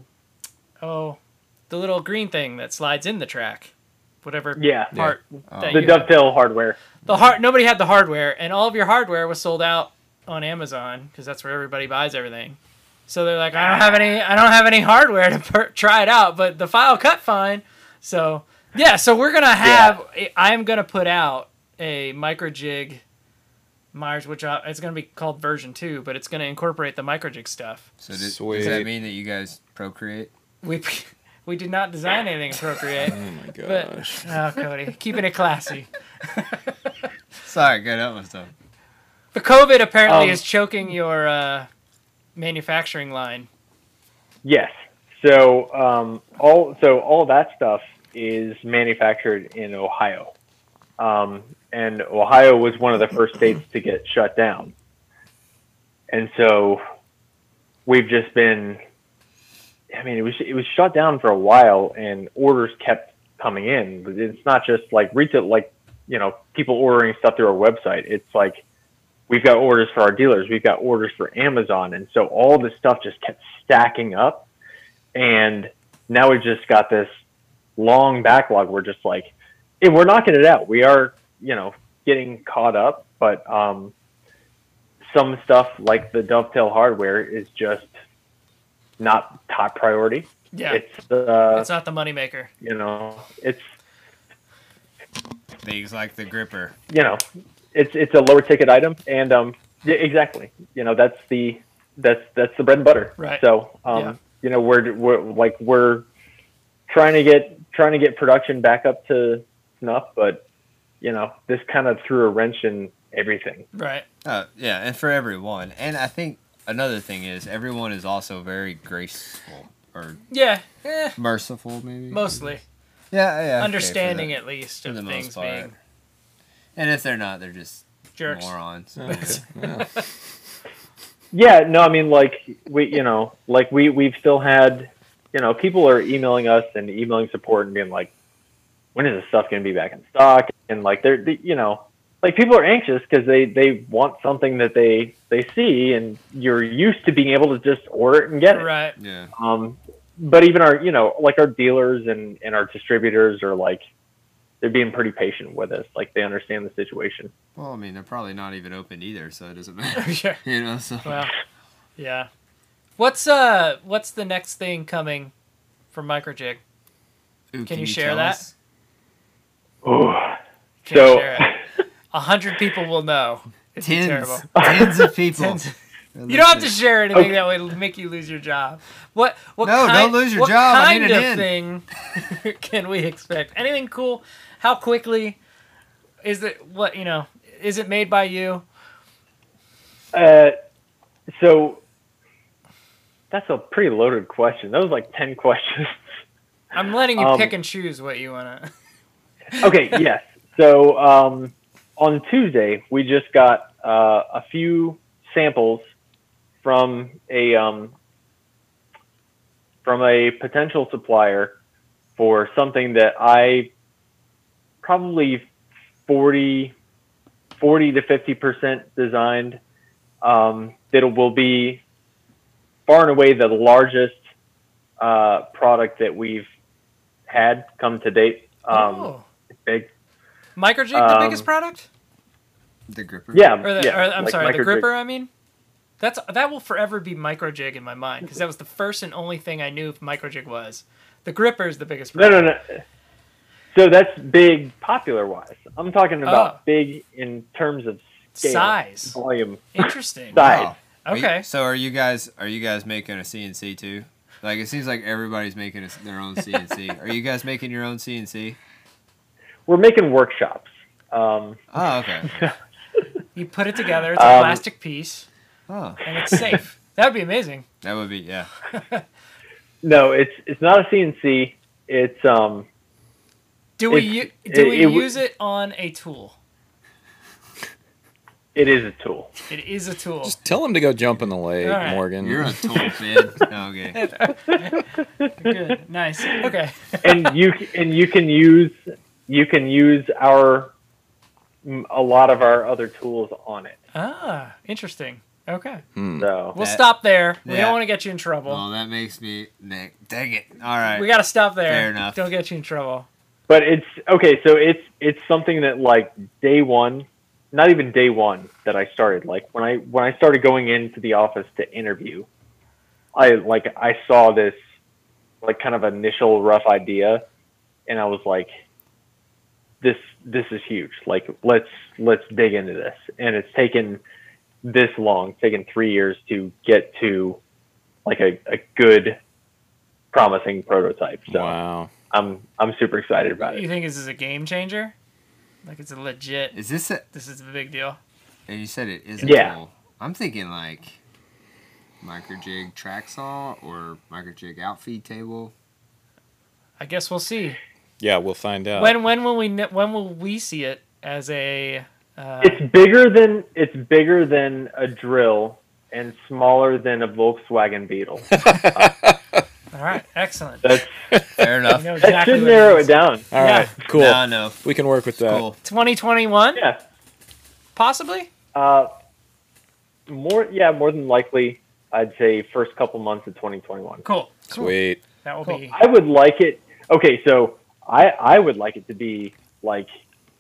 the little green thing that slides in the track. Whatever part that The you dovetail hardware. nobody had the hardware, and all of your hardware was sold out on Amazon because that's where everybody buys everything. So they're like, I don't have any hardware to try it out, but the file cut fine. So yeah, so we're gonna have. I'm gonna put out a Microjig Myers, which it's gonna be called version 2, but it's gonna incorporate the Microjig stuff. So does Sweet. that mean that you guys procreate? We did not design anything in Procreate. Oh my But, gosh. Cody, keeping it classy. Sorry, go down with stuff. The COVID apparently is choking your manufacturing line. Yes. So all that stuff is manufactured in Ohio, and Ohio was one of the first states to get shut down, and so we've just been. I mean, it was shut down for a while, and orders kept coming in. But it's not just like retail, like people ordering stuff through our website. It's like we've got orders for our dealers, we've got orders for Amazon, and so all this stuff just kept stacking up. And now we've just got this long backlog. We're just like, hey, we're knocking it out. We are, getting caught up, but some stuff like the Dovetail hardware is just not top priority. Yeah. It's not the moneymaker. It's Things like the gripper. it's a lower ticket item, and yeah, exactly. That's the bread and butter. Right. So we're trying to get production back up to snuff, but this kind of threw a wrench in everything. Right. Yeah, and for everyone. And I think another thing is everyone is also very graceful or merciful, maybe. Mostly. Yeah. Understanding at least for of the most things part. being And if they're not, they're just jerks. morons. Yeah, no, I mean, we've still had, people are emailing us and emailing support and being like, when is this stuff going to be back in stock? And people are anxious because they want something that they see, and you're used to being able to just order it and get it. Right. Yeah. But even our, our dealers and our distributors are they're being pretty patient with us. They understand the situation. Well, I mean, they're probably not even open either, so it doesn't matter. Sure. So. Well, yeah. What's the next thing coming from Microjig? Ooh, Can you share tell that? us? Ooh. Can't share it. 100 people will know. It's terrible. Tens of people. You don't have to share anything that would make you lose your job. What don't lose your job. I need kind an of thing can we expect? Anything cool? How quickly is it? Is it made by you? So that's a pretty loaded question. That was 10 questions. I'm letting you pick and choose what you want to. Okay, yes. So on Tuesday, we just got a few samples from a potential supplier for something that I probably 40 to 50% designed. That will be far and away the largest product that we've had come to date. It's big. Microjig, the biggest product? The gripper? Yeah. The gripper, I mean? That will forever be Microjig in my mind, because that was the first and only thing I knew Microjig was. The gripper is the biggest product. No. So that's big popular-wise. I'm talking about big in terms of scale, size, volume. Interesting. Size. Wow. Okay. So are you guys making a CNC too? It seems like everybody's making their own CNC. Are you guys making your own CNC? We're making workshops. Okay. You put it together. It's a plastic piece. Oh. And it's safe. That would be amazing. That would be, yeah. No, it's not a CNC. It's Do we use it on a tool? It is a tool. It is a tool. Just tell him to go jump in the lake, All right. Morgan. You're a tool, man. Okay. Good. Nice. Okay. And you can use a lot of our other tools on it. Ah, interesting. Okay. So We'll stop there. We don't want to get you in trouble. Well, that makes me... Dang it. All right. We got to stop there. Fair enough. Don't get you in trouble. But it's okay. So it's something that day one, not even day one that I started. When I started going into the office to interview, I saw this kind of initial rough idea, and I was like, this is huge. Let's dig into this. And it's taken this long. It's taken 3 years to get to a good, promising prototype. So wow. I'm super excited about it. You think this is a game changer? It's a legit. Is this This is a big deal. And you said it is a tool. I'm thinking Microjig track saw or Microjig outfeed table. I guess we'll see. Yeah, we'll find out. When will we see it as a? It's bigger than a drill and smaller than a Volkswagen Beetle. All right, excellent. That's fair enough. You know that exactly should what narrow is. it down. All right, cool. No, no. We can work with that. Cool. 2021, Yeah. possibly. More than likely, I'd say first couple months of 2021. Cool. Sweet. That will be. I would like it. Okay, so I would like it to be like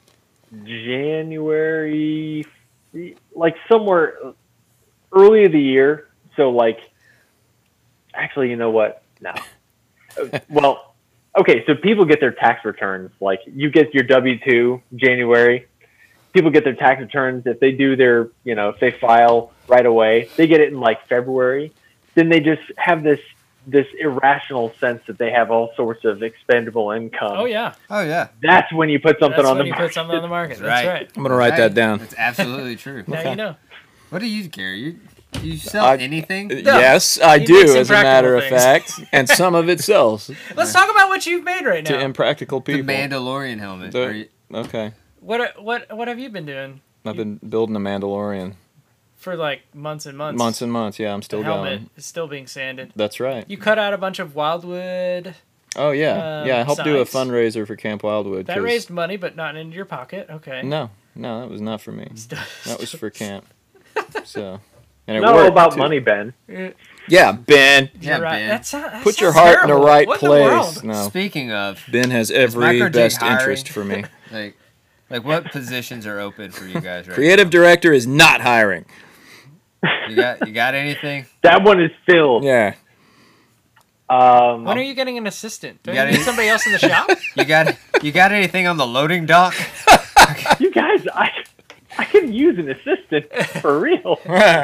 January, like somewhere early of the year. So like, actually, you know what? No. Well, okay. So people get their tax returns. Like you get your W-2 January. People get their tax returns. If they do their, if they file right away, they get it in like February. Then they just have this irrational sense that they have all sorts of expendable income. Oh yeah. That's when you put something on the market. Put something on the market. That's right. I'm gonna write that down. It's absolutely true. Now you know. What do you carry? Do you sell anything? Yes, I He do, makes as a matter of impractical fact. And some of it sells Let's talk about what you've made right to now. impractical The people. Mandalorian helmet. Okay. What have you been doing I've been building a Mandalorian. for like months and months? Months and months, yeah, I'm still The helmet going. is still being sanded. That's right. You cut out a bunch of wildwood. Oh, yeah. Yeah, I helped do a sides. fundraiser for Camp Wildwood. That 'cause- raised money, but not into your pocket. Okay. No, that was not for me. That was for camp. So, and it Not all worked, about too. money, Ben. Yeah, Ben. Yeah, You're right. Ben. That Put your sounds heart in the terrible. right What in the world? place. No, Speaking of, Ben has every Microjig best hiring? interest for me. like what positions are open for you guys right Creative director is not hiring. now? You got anything? That one is filled. Yeah. When are you getting an assistant? Don't You you, got need any- somebody else in the shop? You got anything on the loading dock? You guys, I can use an assistant for real.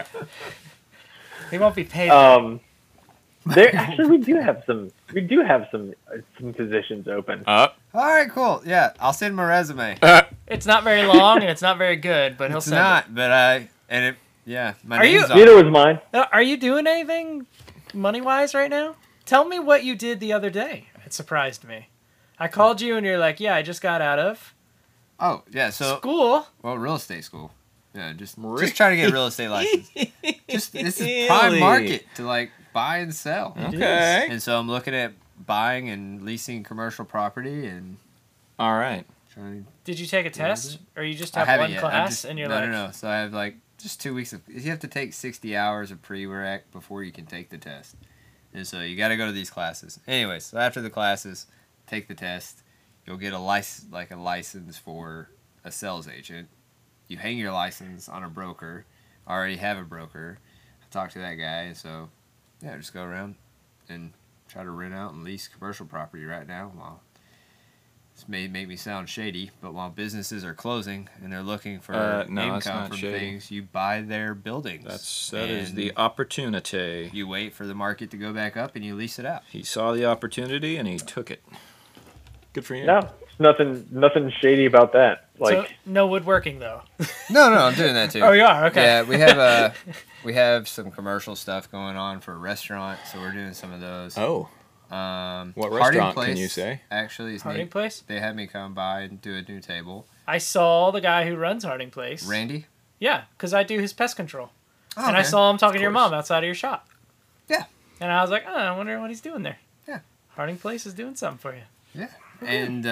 He won't be paid. There actually we do have some positions open. All right, cool. Yeah, I'll send my resume. It's not very long and it's not very good, but he'll It's send not, but my Are you- name's on Neither it. was mine. it. Are you doing anything money-wise right now? Tell me what you did the other day. It surprised me. I called you and you're like, yeah, I just got out of Oh, yeah, so school. well, real estate school. Yeah, just trying to get a real estate license. This is prime market to like buy and sell. Okay. And so I'm looking at buying and leasing commercial property and All right. trying. Did you take a test, or you just I have haven't one yet. class and you're like, no. So I have like just 2 weeks of. You have to take 60 hours of pre-req before you can take the test, and so you got to go to these classes. Anyways, so after the classes, take the test. You'll get a license for a sales agent. You hang your license on a broker. I already have a broker. I talked to that guy, and so yeah, just go around and try to rent out and lease commercial property right now. While this may make me sound shady, but while businesses are closing and they're looking for No, it's income not from shady. things, you buy their buildings. That is And the opportunity. You wait for the market to go back up and you lease it out. He saw the opportunity and he took it. Good for you. No, nothing shady about that. so no woodworking though. No, I'm doing that too. Oh, you are? Okay. Yeah, we have some commercial stuff going on for a restaurant, so we're doing some of those. Oh, What restaurant can you say? Actually, is Harding neat. Place. They had me come by and do a new table. I saw the guy who runs Harding Place. Randy. Yeah, because I do his pest control. Oh, And I okay. saw him talking to your course. mom outside of your shop. Yeah. And I was like, oh, I wonder what he's doing there. Yeah. Harding Place is doing something for you. Yeah. And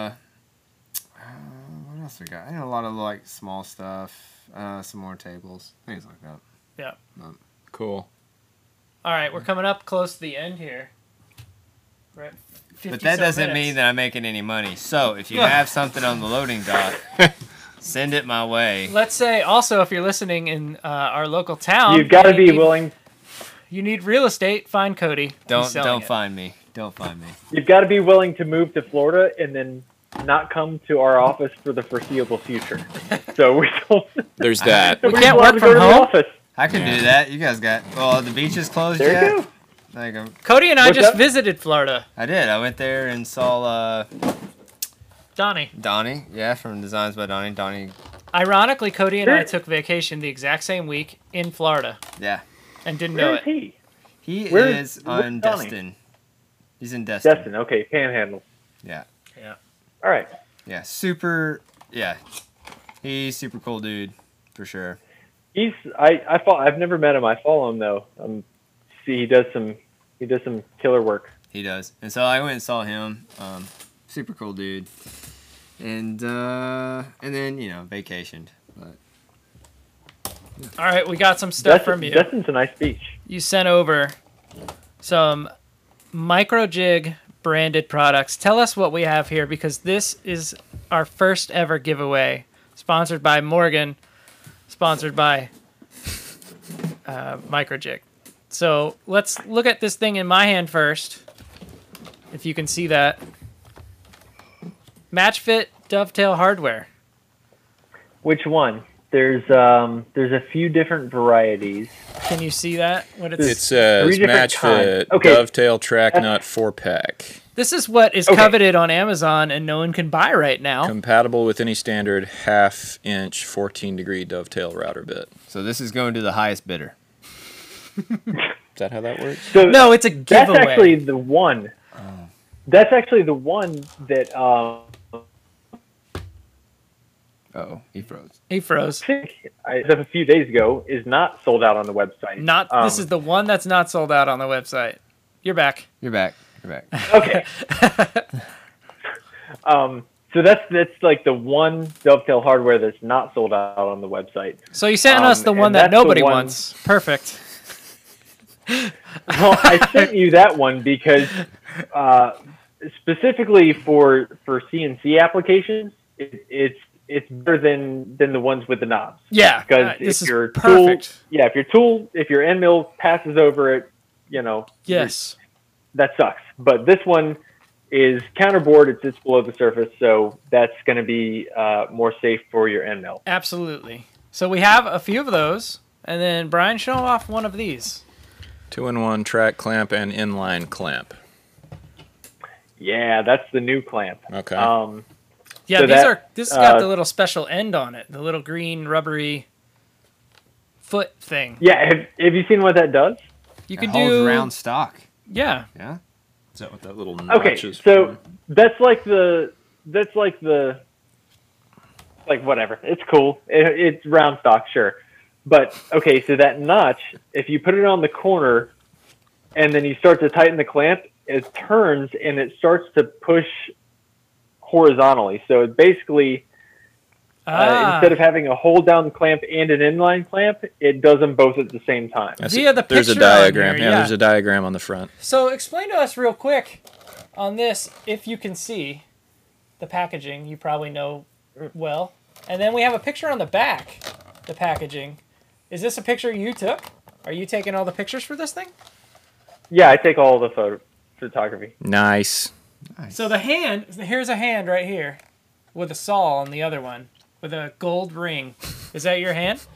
what else we got? I know a lot of like small stuff, some more tables, things like that. cool. All right, we're coming up close to the end here. We're at 50 But that some doesn't minutes. mean that I'm making any money. So if you have something on the loading dock, send it my way. Let's say also, if you're listening in our local town, You've got to you be need- willing. You need real estate. Find Cody. He's Don't selling it. find me. Don't find me. You've got to be willing to move to Florida and then not come to our office for the foreseeable future. So we don't. There's that. We we can't don't work have to from go to the home? office. I can do that. You guys got. Well, the beach is closed There yet. you go. Like Cody and I What's just up? visited Florida. I did. I went there and saw Donnie. Donnie. Yeah, from Designs by Donnie. Donnie. Ironically, Cody and I Where- took vacation the exact same week in Florida Yeah. and didn't know Where is it. he? He Where is where's on Donnie? Destin. He's in Destin. Destin. Okay, Panhandle. Yeah. All right. Yeah. Super. Yeah. He's super cool dude, for sure. I've never met him. I follow him though. See, he does some killer work. He does. And so I went and saw him. Super cool dude. And then, vacationed. But All right, we got some stuff Destin, from you. Destin's a nice beach. You sent over some micro jig branded products. Tell us what we have here, because this is our first ever giveaway, sponsored by Morgan, sponsored by Microjig. So let's look at this thing in my hand first, if you can see that. Match Fit Dovetail hardware. Which one? There's a few different varieties. Can you see that? What It it's says Three different Match Fit kinds. Okay. Dovetail Track Nut 4-pack. This is what is coveted on Amazon and no one can buy right now. Compatible with any standard 1/2-inch 14-degree dovetail router bit. So this is going to the highest bidder. Is that how that works? So No, it's a giveaway. that's actually the one. That's actually the one that Uh-oh, he froze. He froze. as of a few days ago is not sold out on the website. Not this is the one that's not sold out on the website. You're back. You're back. You're back. Okay. So that's like the one dovetail hardware that's not sold out on the website. So you sent us the and one that that's the nobody one- wants. Perfect. Well, I sent you that one because specifically for CNC applications, it's better than the ones with the knobs. Yeah. Because this if is your perfect. if your end mill passes over it, Yes. that sucks. But this one is counterboard; it sits below the surface, so that's going to be more safe for your end mill. Absolutely. So we have a few of those, and then Brian, show off one of these. 2-in-1 track clamp and inline clamp. Yeah, that's the new clamp. Okay. Yeah, So this has got the little special end on it, the little green rubbery foot thing. Yeah, have you seen what that does? You It can holds do round stock. Yeah. Yeah. Is that what that little notch Okay, is so for? that's like whatever. It's cool. It's round stock, sure. But okay, so that notch, if you put it on the corner and then you start to tighten the clamp, it turns and it starts to push horizontally. So it basically, instead of having a hold down clamp and an inline clamp, it does them both at the same time. Via the There's a picture on diagram. here, Yeah, there's a diagram on the front. So explain to us real quick on this, if you can see the packaging, you probably know well. And then we have a picture on the back, the packaging. Is this a picture you took? Are you taking all the pictures for this thing? Yeah, I take all the photography. Nice. So the hand, here's a hand right here with a saw on the other one with a gold ring. Is that your hand?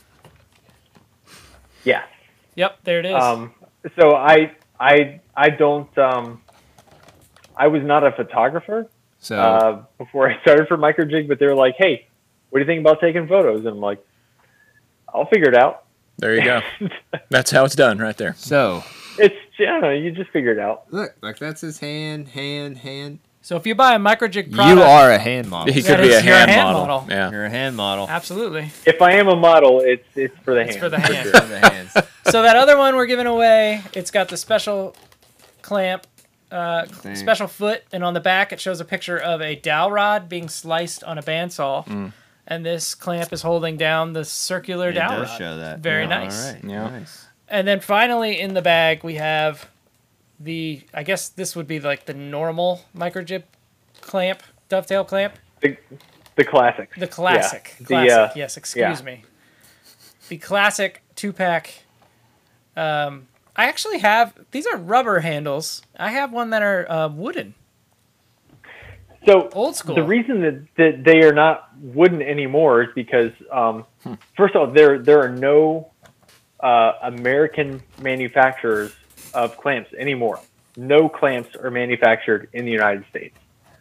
Yeah. Yep, there it is. So I don't. I was not a photographer So before I started for Microjig, but they were like, "Hey, what do you think about taking photos?" And I'm like, "I'll figure it out." There you go. That's how it's done right there. so It's I don't know. You just figure it out. look, like that's his hand. So if you buy a Microjig product, You are a hand model. He That could be is a your hand, hand model. model. Yeah. You're a hand model. absolutely. If I am a model, it's for the It's hand. for the hand. For the hands. So that other one we're giving away, it's got the special clamp, Thing. special foot, and on the back it shows a picture of a dowel rod being sliced on a bandsaw. And this clamp is holding down the circular It dowel does rod. show that. Very Yeah, nice. All right. Yeah. Nice. And then finally in the bag we have I guess this would be like the normal Microjig clamp, dovetail clamp. The classics. The classic. Yeah. Classic. Yes, excuse yeah. me. The classic 2-pack. I actually have, these are rubber handles. I have one that are wooden. So Old school. the reason that they are not wooden anymore is because first of all, there are no American manufacturers of clamps anymore. No clamps are manufactured in the United States.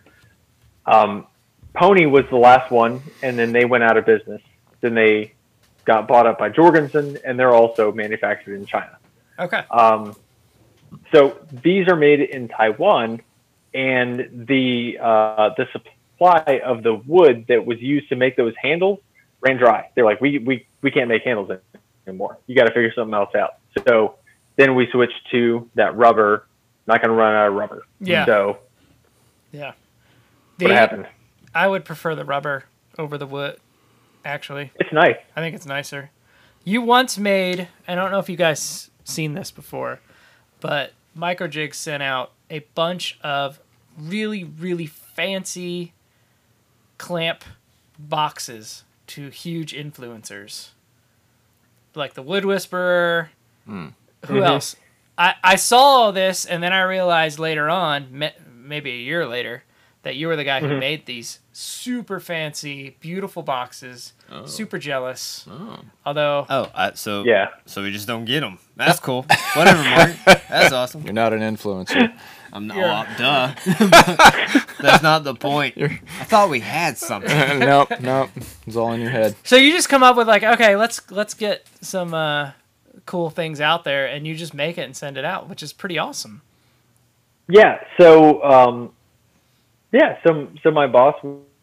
Pony was the last one, and then they went out of business. Then they got bought up by Jorgensen, and they're also manufactured in China. Okay. So these are made in Taiwan, and the supply of the wood that was used to make those handles ran dry. They're like, we can't make handles anymore. You got to figure something else out. So then we switched to that rubber. Not going to run out of rubber. Yeah. So Yeah. what happened? I would prefer the rubber over the wood, actually. It's nice. I think it's nicer. You once made, I don't know if you guys seen this before, but Microjig sent out a bunch of really, really fancy clamp boxes to huge influencers. Like the Wood Whisperer. Who else? I saw all this, and then I realized later on, maybe a year later, that you were the guy who made these super fancy, beautiful boxes. Super jealous. Although... So we just don't get them. That's cool. Whatever, Mark. That's awesome. You're not an influencer. I'm not. Duh. That's not the point. I thought we had something. Nope. It's all in your head. So you just come up with like, okay, let's get some cool things out there, and you just make it and send it out, which is pretty awesome. Yeah. So, so my boss,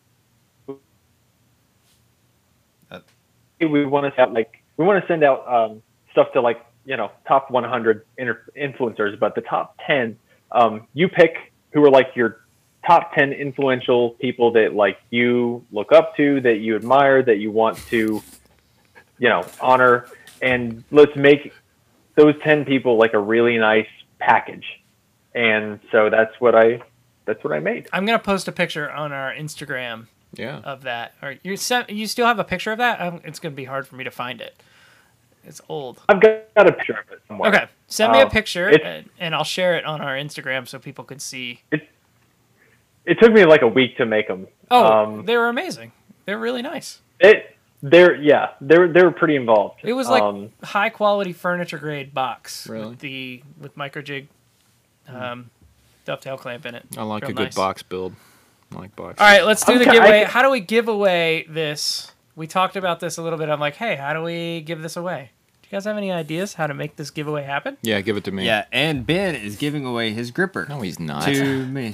we want to send out stuff to top 100 influencers, but the top 10, you pick who are like your top 10 influential people that like you look up to, that you admire, that you want to, honor, and let's make those 10 people like a really nice package. And so that's what I made. I'm gonna post a picture on our Instagram. Yeah. Of that, or you still have a picture of that? It's gonna be hard for me to find it. It's old. I've got a picture of it somewhere. Okay, send me a picture, and I'll share it on our Instagram so people can see. It took me like a week to make them. Oh, they were amazing. They're really nice. They're pretty involved. It was like high quality furniture grade box. Really? With microjig dovetail clamp in it. I like Real a good nice. box build. I like box. All right, let's do the giveaway. How do we give away this? We talked about this a little bit. I'm like, hey, how do we give this away? Do you guys have any ideas how to make this giveaway happen? Yeah, give it to me. Yeah, and Ben is giving away his gripper. No, he's not. To me.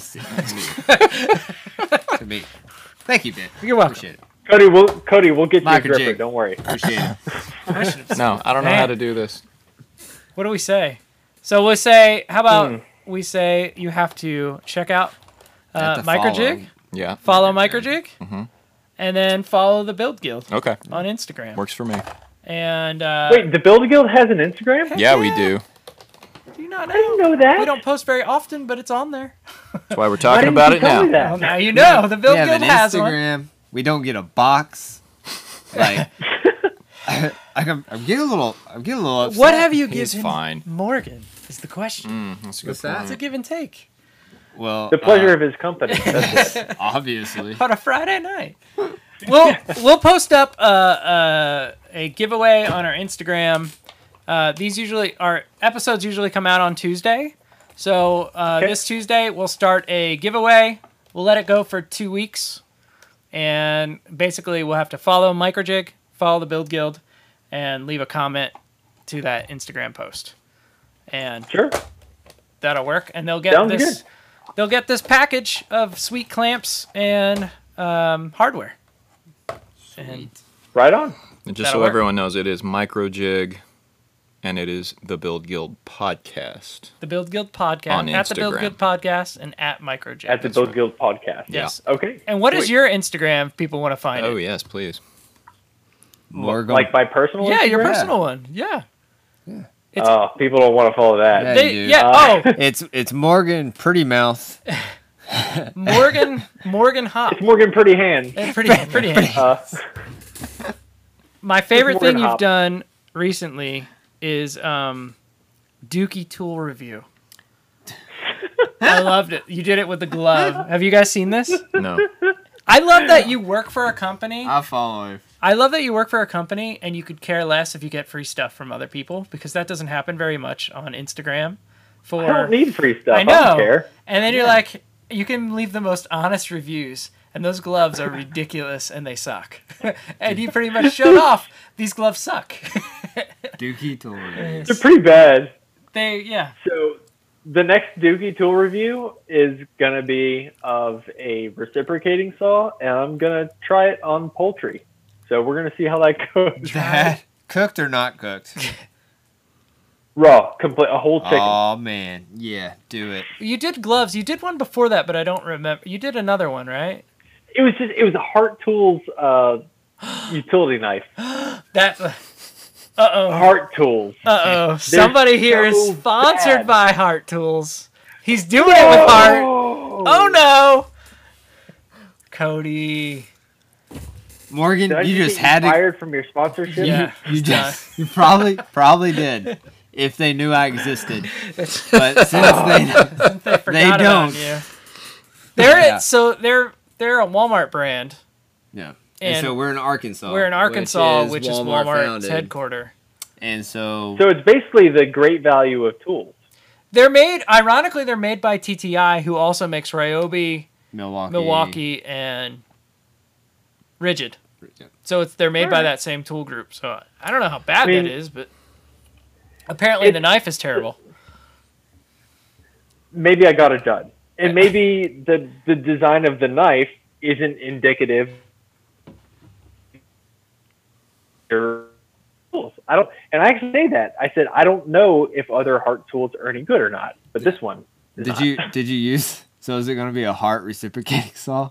To me. Thank you, Ben. You're welcome. Appreciate it. Cody, we'll get you a gripper. Jig. Don't worry. Appreciate it. No, I don't know how to do this. What do we say? So we'll say, how about we say you have to check out Microjig. Yeah. Follow Microjig. And then follow the Build Guild. Okay. On Instagram. Works for me. And wait, the Build Guild has an Instagram? Yeah, we do. Do you not know? I didn't know that. We don't post very often, but it's on there. That's why we're talking about it now. Well, now you know. The Build Guild has Instagram. one. We don't get a box. Like, I'm getting a little upset. What have you He's given fine. Morgan is the question. That's a good What's that? It's a give and take. Well, The pleasure of his company. That's it. obviously. On a Friday night. We'll post up a giveaway on our Instagram. Our episodes usually come out on Tuesday. So this Tuesday we'll start a giveaway. We'll let it go for 2 weeks. And basically we'll have to follow Microjig, follow the Build Guild, and leave a comment to that Instagram post. And Sure. that'll work. And they'll get Sounds They'll get this package of sweet clamps and hardware. And Right on. And just That'll so work. everyone knows, it is Microjig, and it is the Build Guild podcast. the Build Guild podcast On at the Build Instagram. Guild podcast and at Microjig. At the Build Guild podcast. Yes. Okay. And what is your Instagram? If people want to find Oh, it. yes, please. Morgan. Like my personal Yeah, your Instagram? personal one. Yeah. Oh, people don't want to follow that. Yeah. They, you do. yeah. It's Morgan Pretty Mouth. Morgan Hop. It's Morgan Pretty Hand. Pretty handy. My favorite Morgan thing you've Hop. done recently is Dookie tool review. I loved it. You did it with the glove. Have you guys seen this? No. I love that you work for a company. I follow. I love that you work for a company and you could care less if you get free stuff from other people, because that doesn't happen very much on Instagram. I don't need free stuff. I know. I don't care. And then you're like, you can leave the most honest reviews, and those gloves are ridiculous and they suck. And you pretty much showed off, these gloves suck. Dookie tool. They're pretty bad. Yeah. So the next Dookie tool review is going to be of a reciprocating saw, and I'm going to try it on poultry. So we're going to see how that goes. That cooked or not cooked? Raw, a whole chicken. Oh man, yeah, do it. You did gloves. You did one before that, but I don't remember. You did another one, right? It was a Heart Tools utility knife. That. Uh-oh. Heart Tools. Uh-oh. Somebody here is so sponsored bad. by Heart Tools. He's doing it with heart. Oh no, Cody. Morgan, Did I you just get had to. fired from your sponsorship? Yeah. You probably did if they knew I existed. But since they Forgot don't. about you. They're Yeah. so they're a Walmart brand. Yeah. And And so we're in Arkansas. We're in Arkansas, which is Walmart Walmart's founded. headquarter. And so So it's basically the great value of tools. They're made, ironically, they're made by TTI, who also makes Ryobi, Milwaukee, and Rigid. Yeah. So they're made by Alright. that same tool group. So I don't know how bad I mean, that is, but apparently the knife is terrible. Maybe I got a dud. And maybe the design of the knife isn't indicative of tools. I actually say that. I said I don't know if other Hart tools are any good or not, but this one is not. Did you use? So is it going to be a Hart reciprocating saw?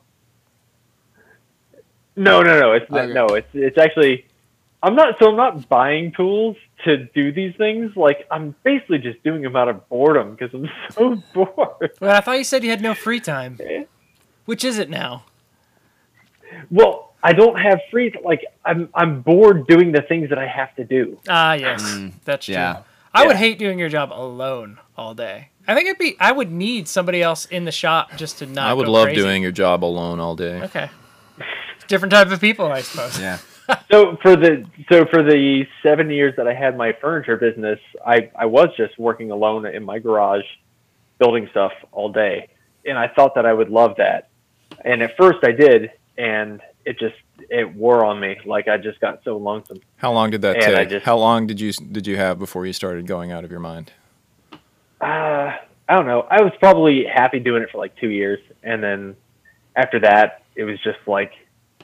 No. It's Okay. no. It's actually. I'm not buying tools to do these things. Like I'm basically just doing them out of boredom because I'm so bored. Well, I thought you said you had no free time. Which is it now? Well, I don't have free. Like I'm bored doing the things that I have to do. Ah, yes, that's true. yeah. I would Yeah. hate doing your job alone all day. I think I would need somebody else in the shop just to not. I would go love crazy. doing your job alone all day. Okay. Different type of people, I suppose. Yeah. So for the 7 years that I had my furniture business, I was just working alone in my garage, building stuff all day, and I thought that I would love that. And at first I did, and it wore on me. Like I just got so lonesome. How long did that And I take? just- How long did you have before you started going out of your mind? I don't know. I was probably happy doing it for like 2 years, and then after that, it was just like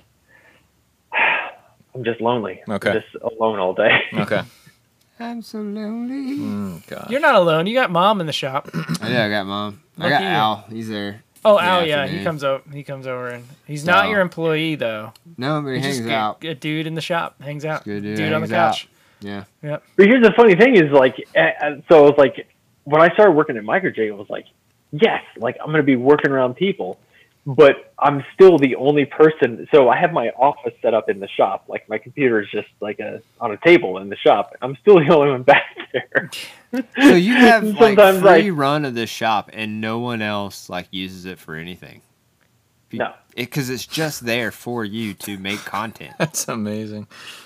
I'm just lonely. Okay. I'm just alone all day. Okay. I'm so lonely. God. You're not alone. You got mom in the shop. Yeah, I got mom. I Lucky got you. Al. He's there. Oh, Yeah, Al, yeah, afternoon. he comes over, and he's not So- your employee though. No, but he He's hangs just out. a dude in the shop, hangs out. Good dude, on the hangs out. couch. Yeah. Yep. But here's the funny thing is like, so it was like when I started working at Microjig, it was like, yes, like I'm going to be working around people, but I'm still the only person. So I have my office set up in the shop. Like my computer is just like on a table in the shop. I'm still the only one back there. So you have like Sometimes, free run of this shop, and no one else like uses it for anything. No. Because it's just there for you to make content. That's amazing.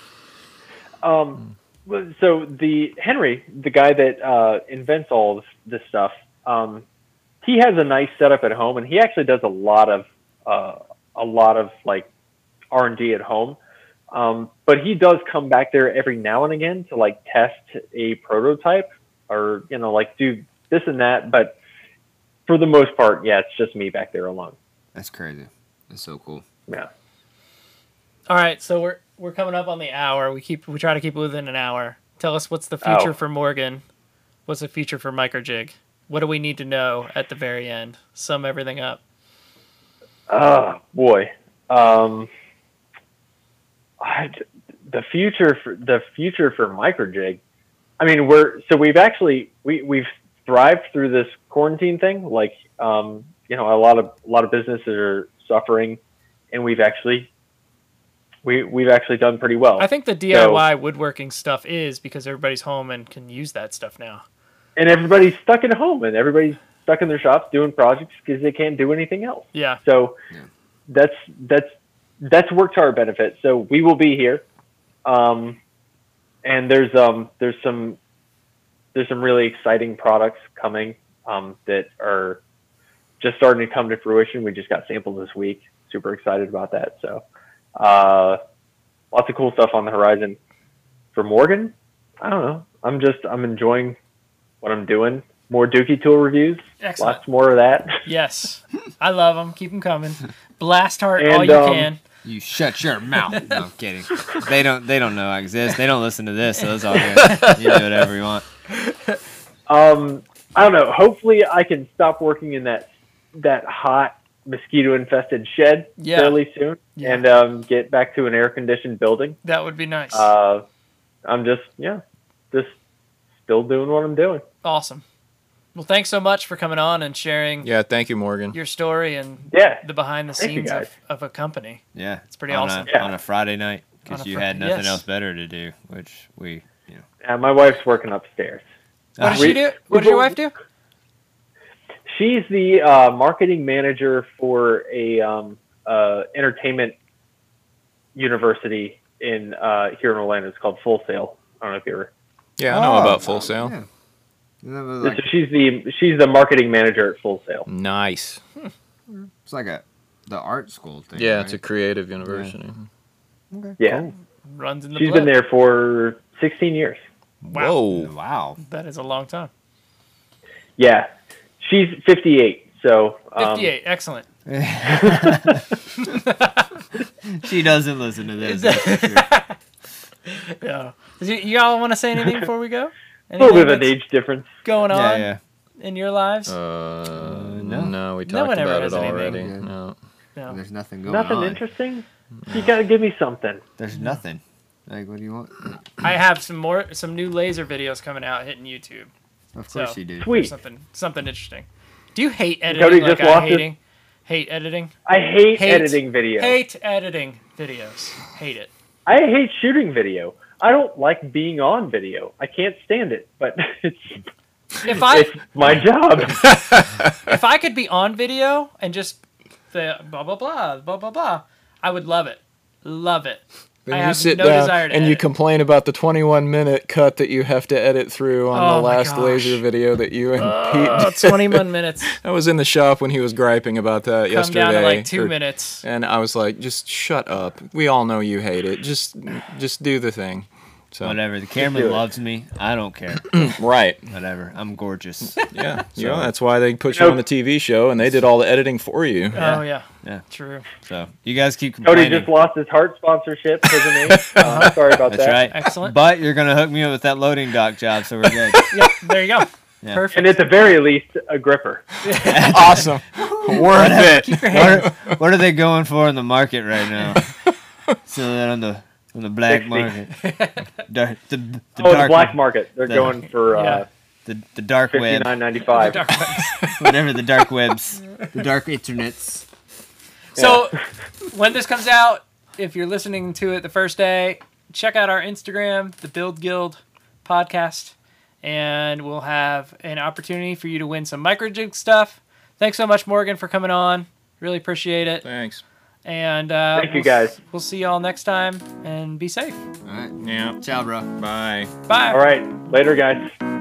So the Henry, the guy that invents all this stuff, he has a nice setup at home, and he actually does a lot of like R&D at home. But he does come back there every now and again to like test a prototype or like do this and that. But for the most part, yeah, it's just me back there alone. That's crazy. That's so cool. Yeah. All right, so we're coming up on the hour. We try to keep it within an hour. Tell us what's the future Oh. for Morgan. What's the future for Microjig? What do we need to know at the very end? Sum everything up. Oh boy. The future for Microjig. I mean, we've thrived through this quarantine thing. Like, a lot of businesses are suffering, and we've actually done pretty well. I think the DIY woodworking stuff is because everybody's home and can use that stuff now. And everybody's stuck at home, and everybody's stuck in their shops doing projects because they can't do anything else. Yeah. So that's worked to our benefit. So we will be here. And there's some really exciting products coming that are just starting to come to fruition. We just got samples this week. Super excited about that. So lots of cool stuff on the horizon. For Morgan, I don't know. I'm enjoying what I'm doing. More Dookie Tool reviews. Excellent. Lots more of that. Yes. I love them. Keep them coming. Blast heart And, all you can. You shut your mouth. No, I'm kidding. They don't know I exist. They don't listen to this, so it's all good. You do whatever you want. I don't know. Hopefully, I can stop working in that hot mosquito-infested shed fairly soon, and get back to an air-conditioned building. That would be nice. I'm just still doing what I'm doing. Awesome. Well, thanks so much for coming on and sharing Yeah, thank you, Morgan. your story and Yeah. the behind the Thank you, scenes guys. of a company. Yeah, It's pretty on awesome. On a Friday night On because a you Fri- had nothing yes. else better to do, which we, My wife's working upstairs. What does We- she do? What does your wife do? She's the marketing manager for a entertainment university in here in Orlando. It's called Full Sail. I don't know if you ever. Yeah, I know about Full Sail. Yeah. So she's the marketing manager at Full Sail. Nice. It's like the art school thing. Yeah, right? it's a creative university. Okay, Yeah. cool. Runs in the She's blood. been there for 16 years. Whoa. Wow. That is a long time. Yeah, she's 58. So 58. Excellent. She doesn't listen to this. That's for sure. Yeah. Y'all want to say anything before we go? a little bit of an Anything age difference. that's going on Yeah, in your lives? No, we No talked one ever about has it anything. already. Yeah. No. No. There's nothing going Nothing on. interesting. You gotta give me something. There's nothing. Like, what do you want? I have some new laser videos coming out hitting YouTube. Of course So- you do. Sweet. Something interesting. Do you hate Cody editing like just I lost his- hate editing? I hate Hate- editing video. Hate editing videos. Hate it. I hate shooting video. I don't like being on video. I can't stand it, but it's If my job. if I could be on video and just the blah blah blah blah blah blah, I would love it. Love it. Then I you have sit no down desire to and you edit. complain about the 21-minute cut that you have to edit through on Oh the my last gosh. laser video that you and Oh, Pete. 21 minutes. I was in the shop when he was griping about that Come yesterday. down to like 2 or- minutes. And I was like, just shut up. We all know you hate it. Just do the thing. So Whatever. The do camera it. loves me. I don't care. right. Whatever. I'm gorgeous. Yeah. So- You know, that's why they put you on the TV show and they did all the editing for you. Oh yeah. Yeah. True. So you guys keep Cody complaining. just lost his heart sponsorship because of me. Sorry about That's that. right. Excellent. But you're gonna hook me up with that loading dock job, so we're good. Yep. There you go. Yeah. Perfect. And at the very least, a gripper. Awesome. Worth it. Keep your hand. What are they going for in the market right now? So that on the black 60. market, the The dark black market. They're the- going for Yeah. the dark web, $59.95. whatever the dark webs, the dark internets. So when this comes out, if you're listening to it the first day, check out our Instagram, the Build Guild podcast, and we'll have an opportunity for you to win some microjig stuff. Thanks so much, Morgan, for coming on. Really appreciate it. Thanks. And Thank you, guys. We'll see y'all next time, and be safe. All right, Yeah. ciao, bro. Bye. Bye. All right. Later, guys.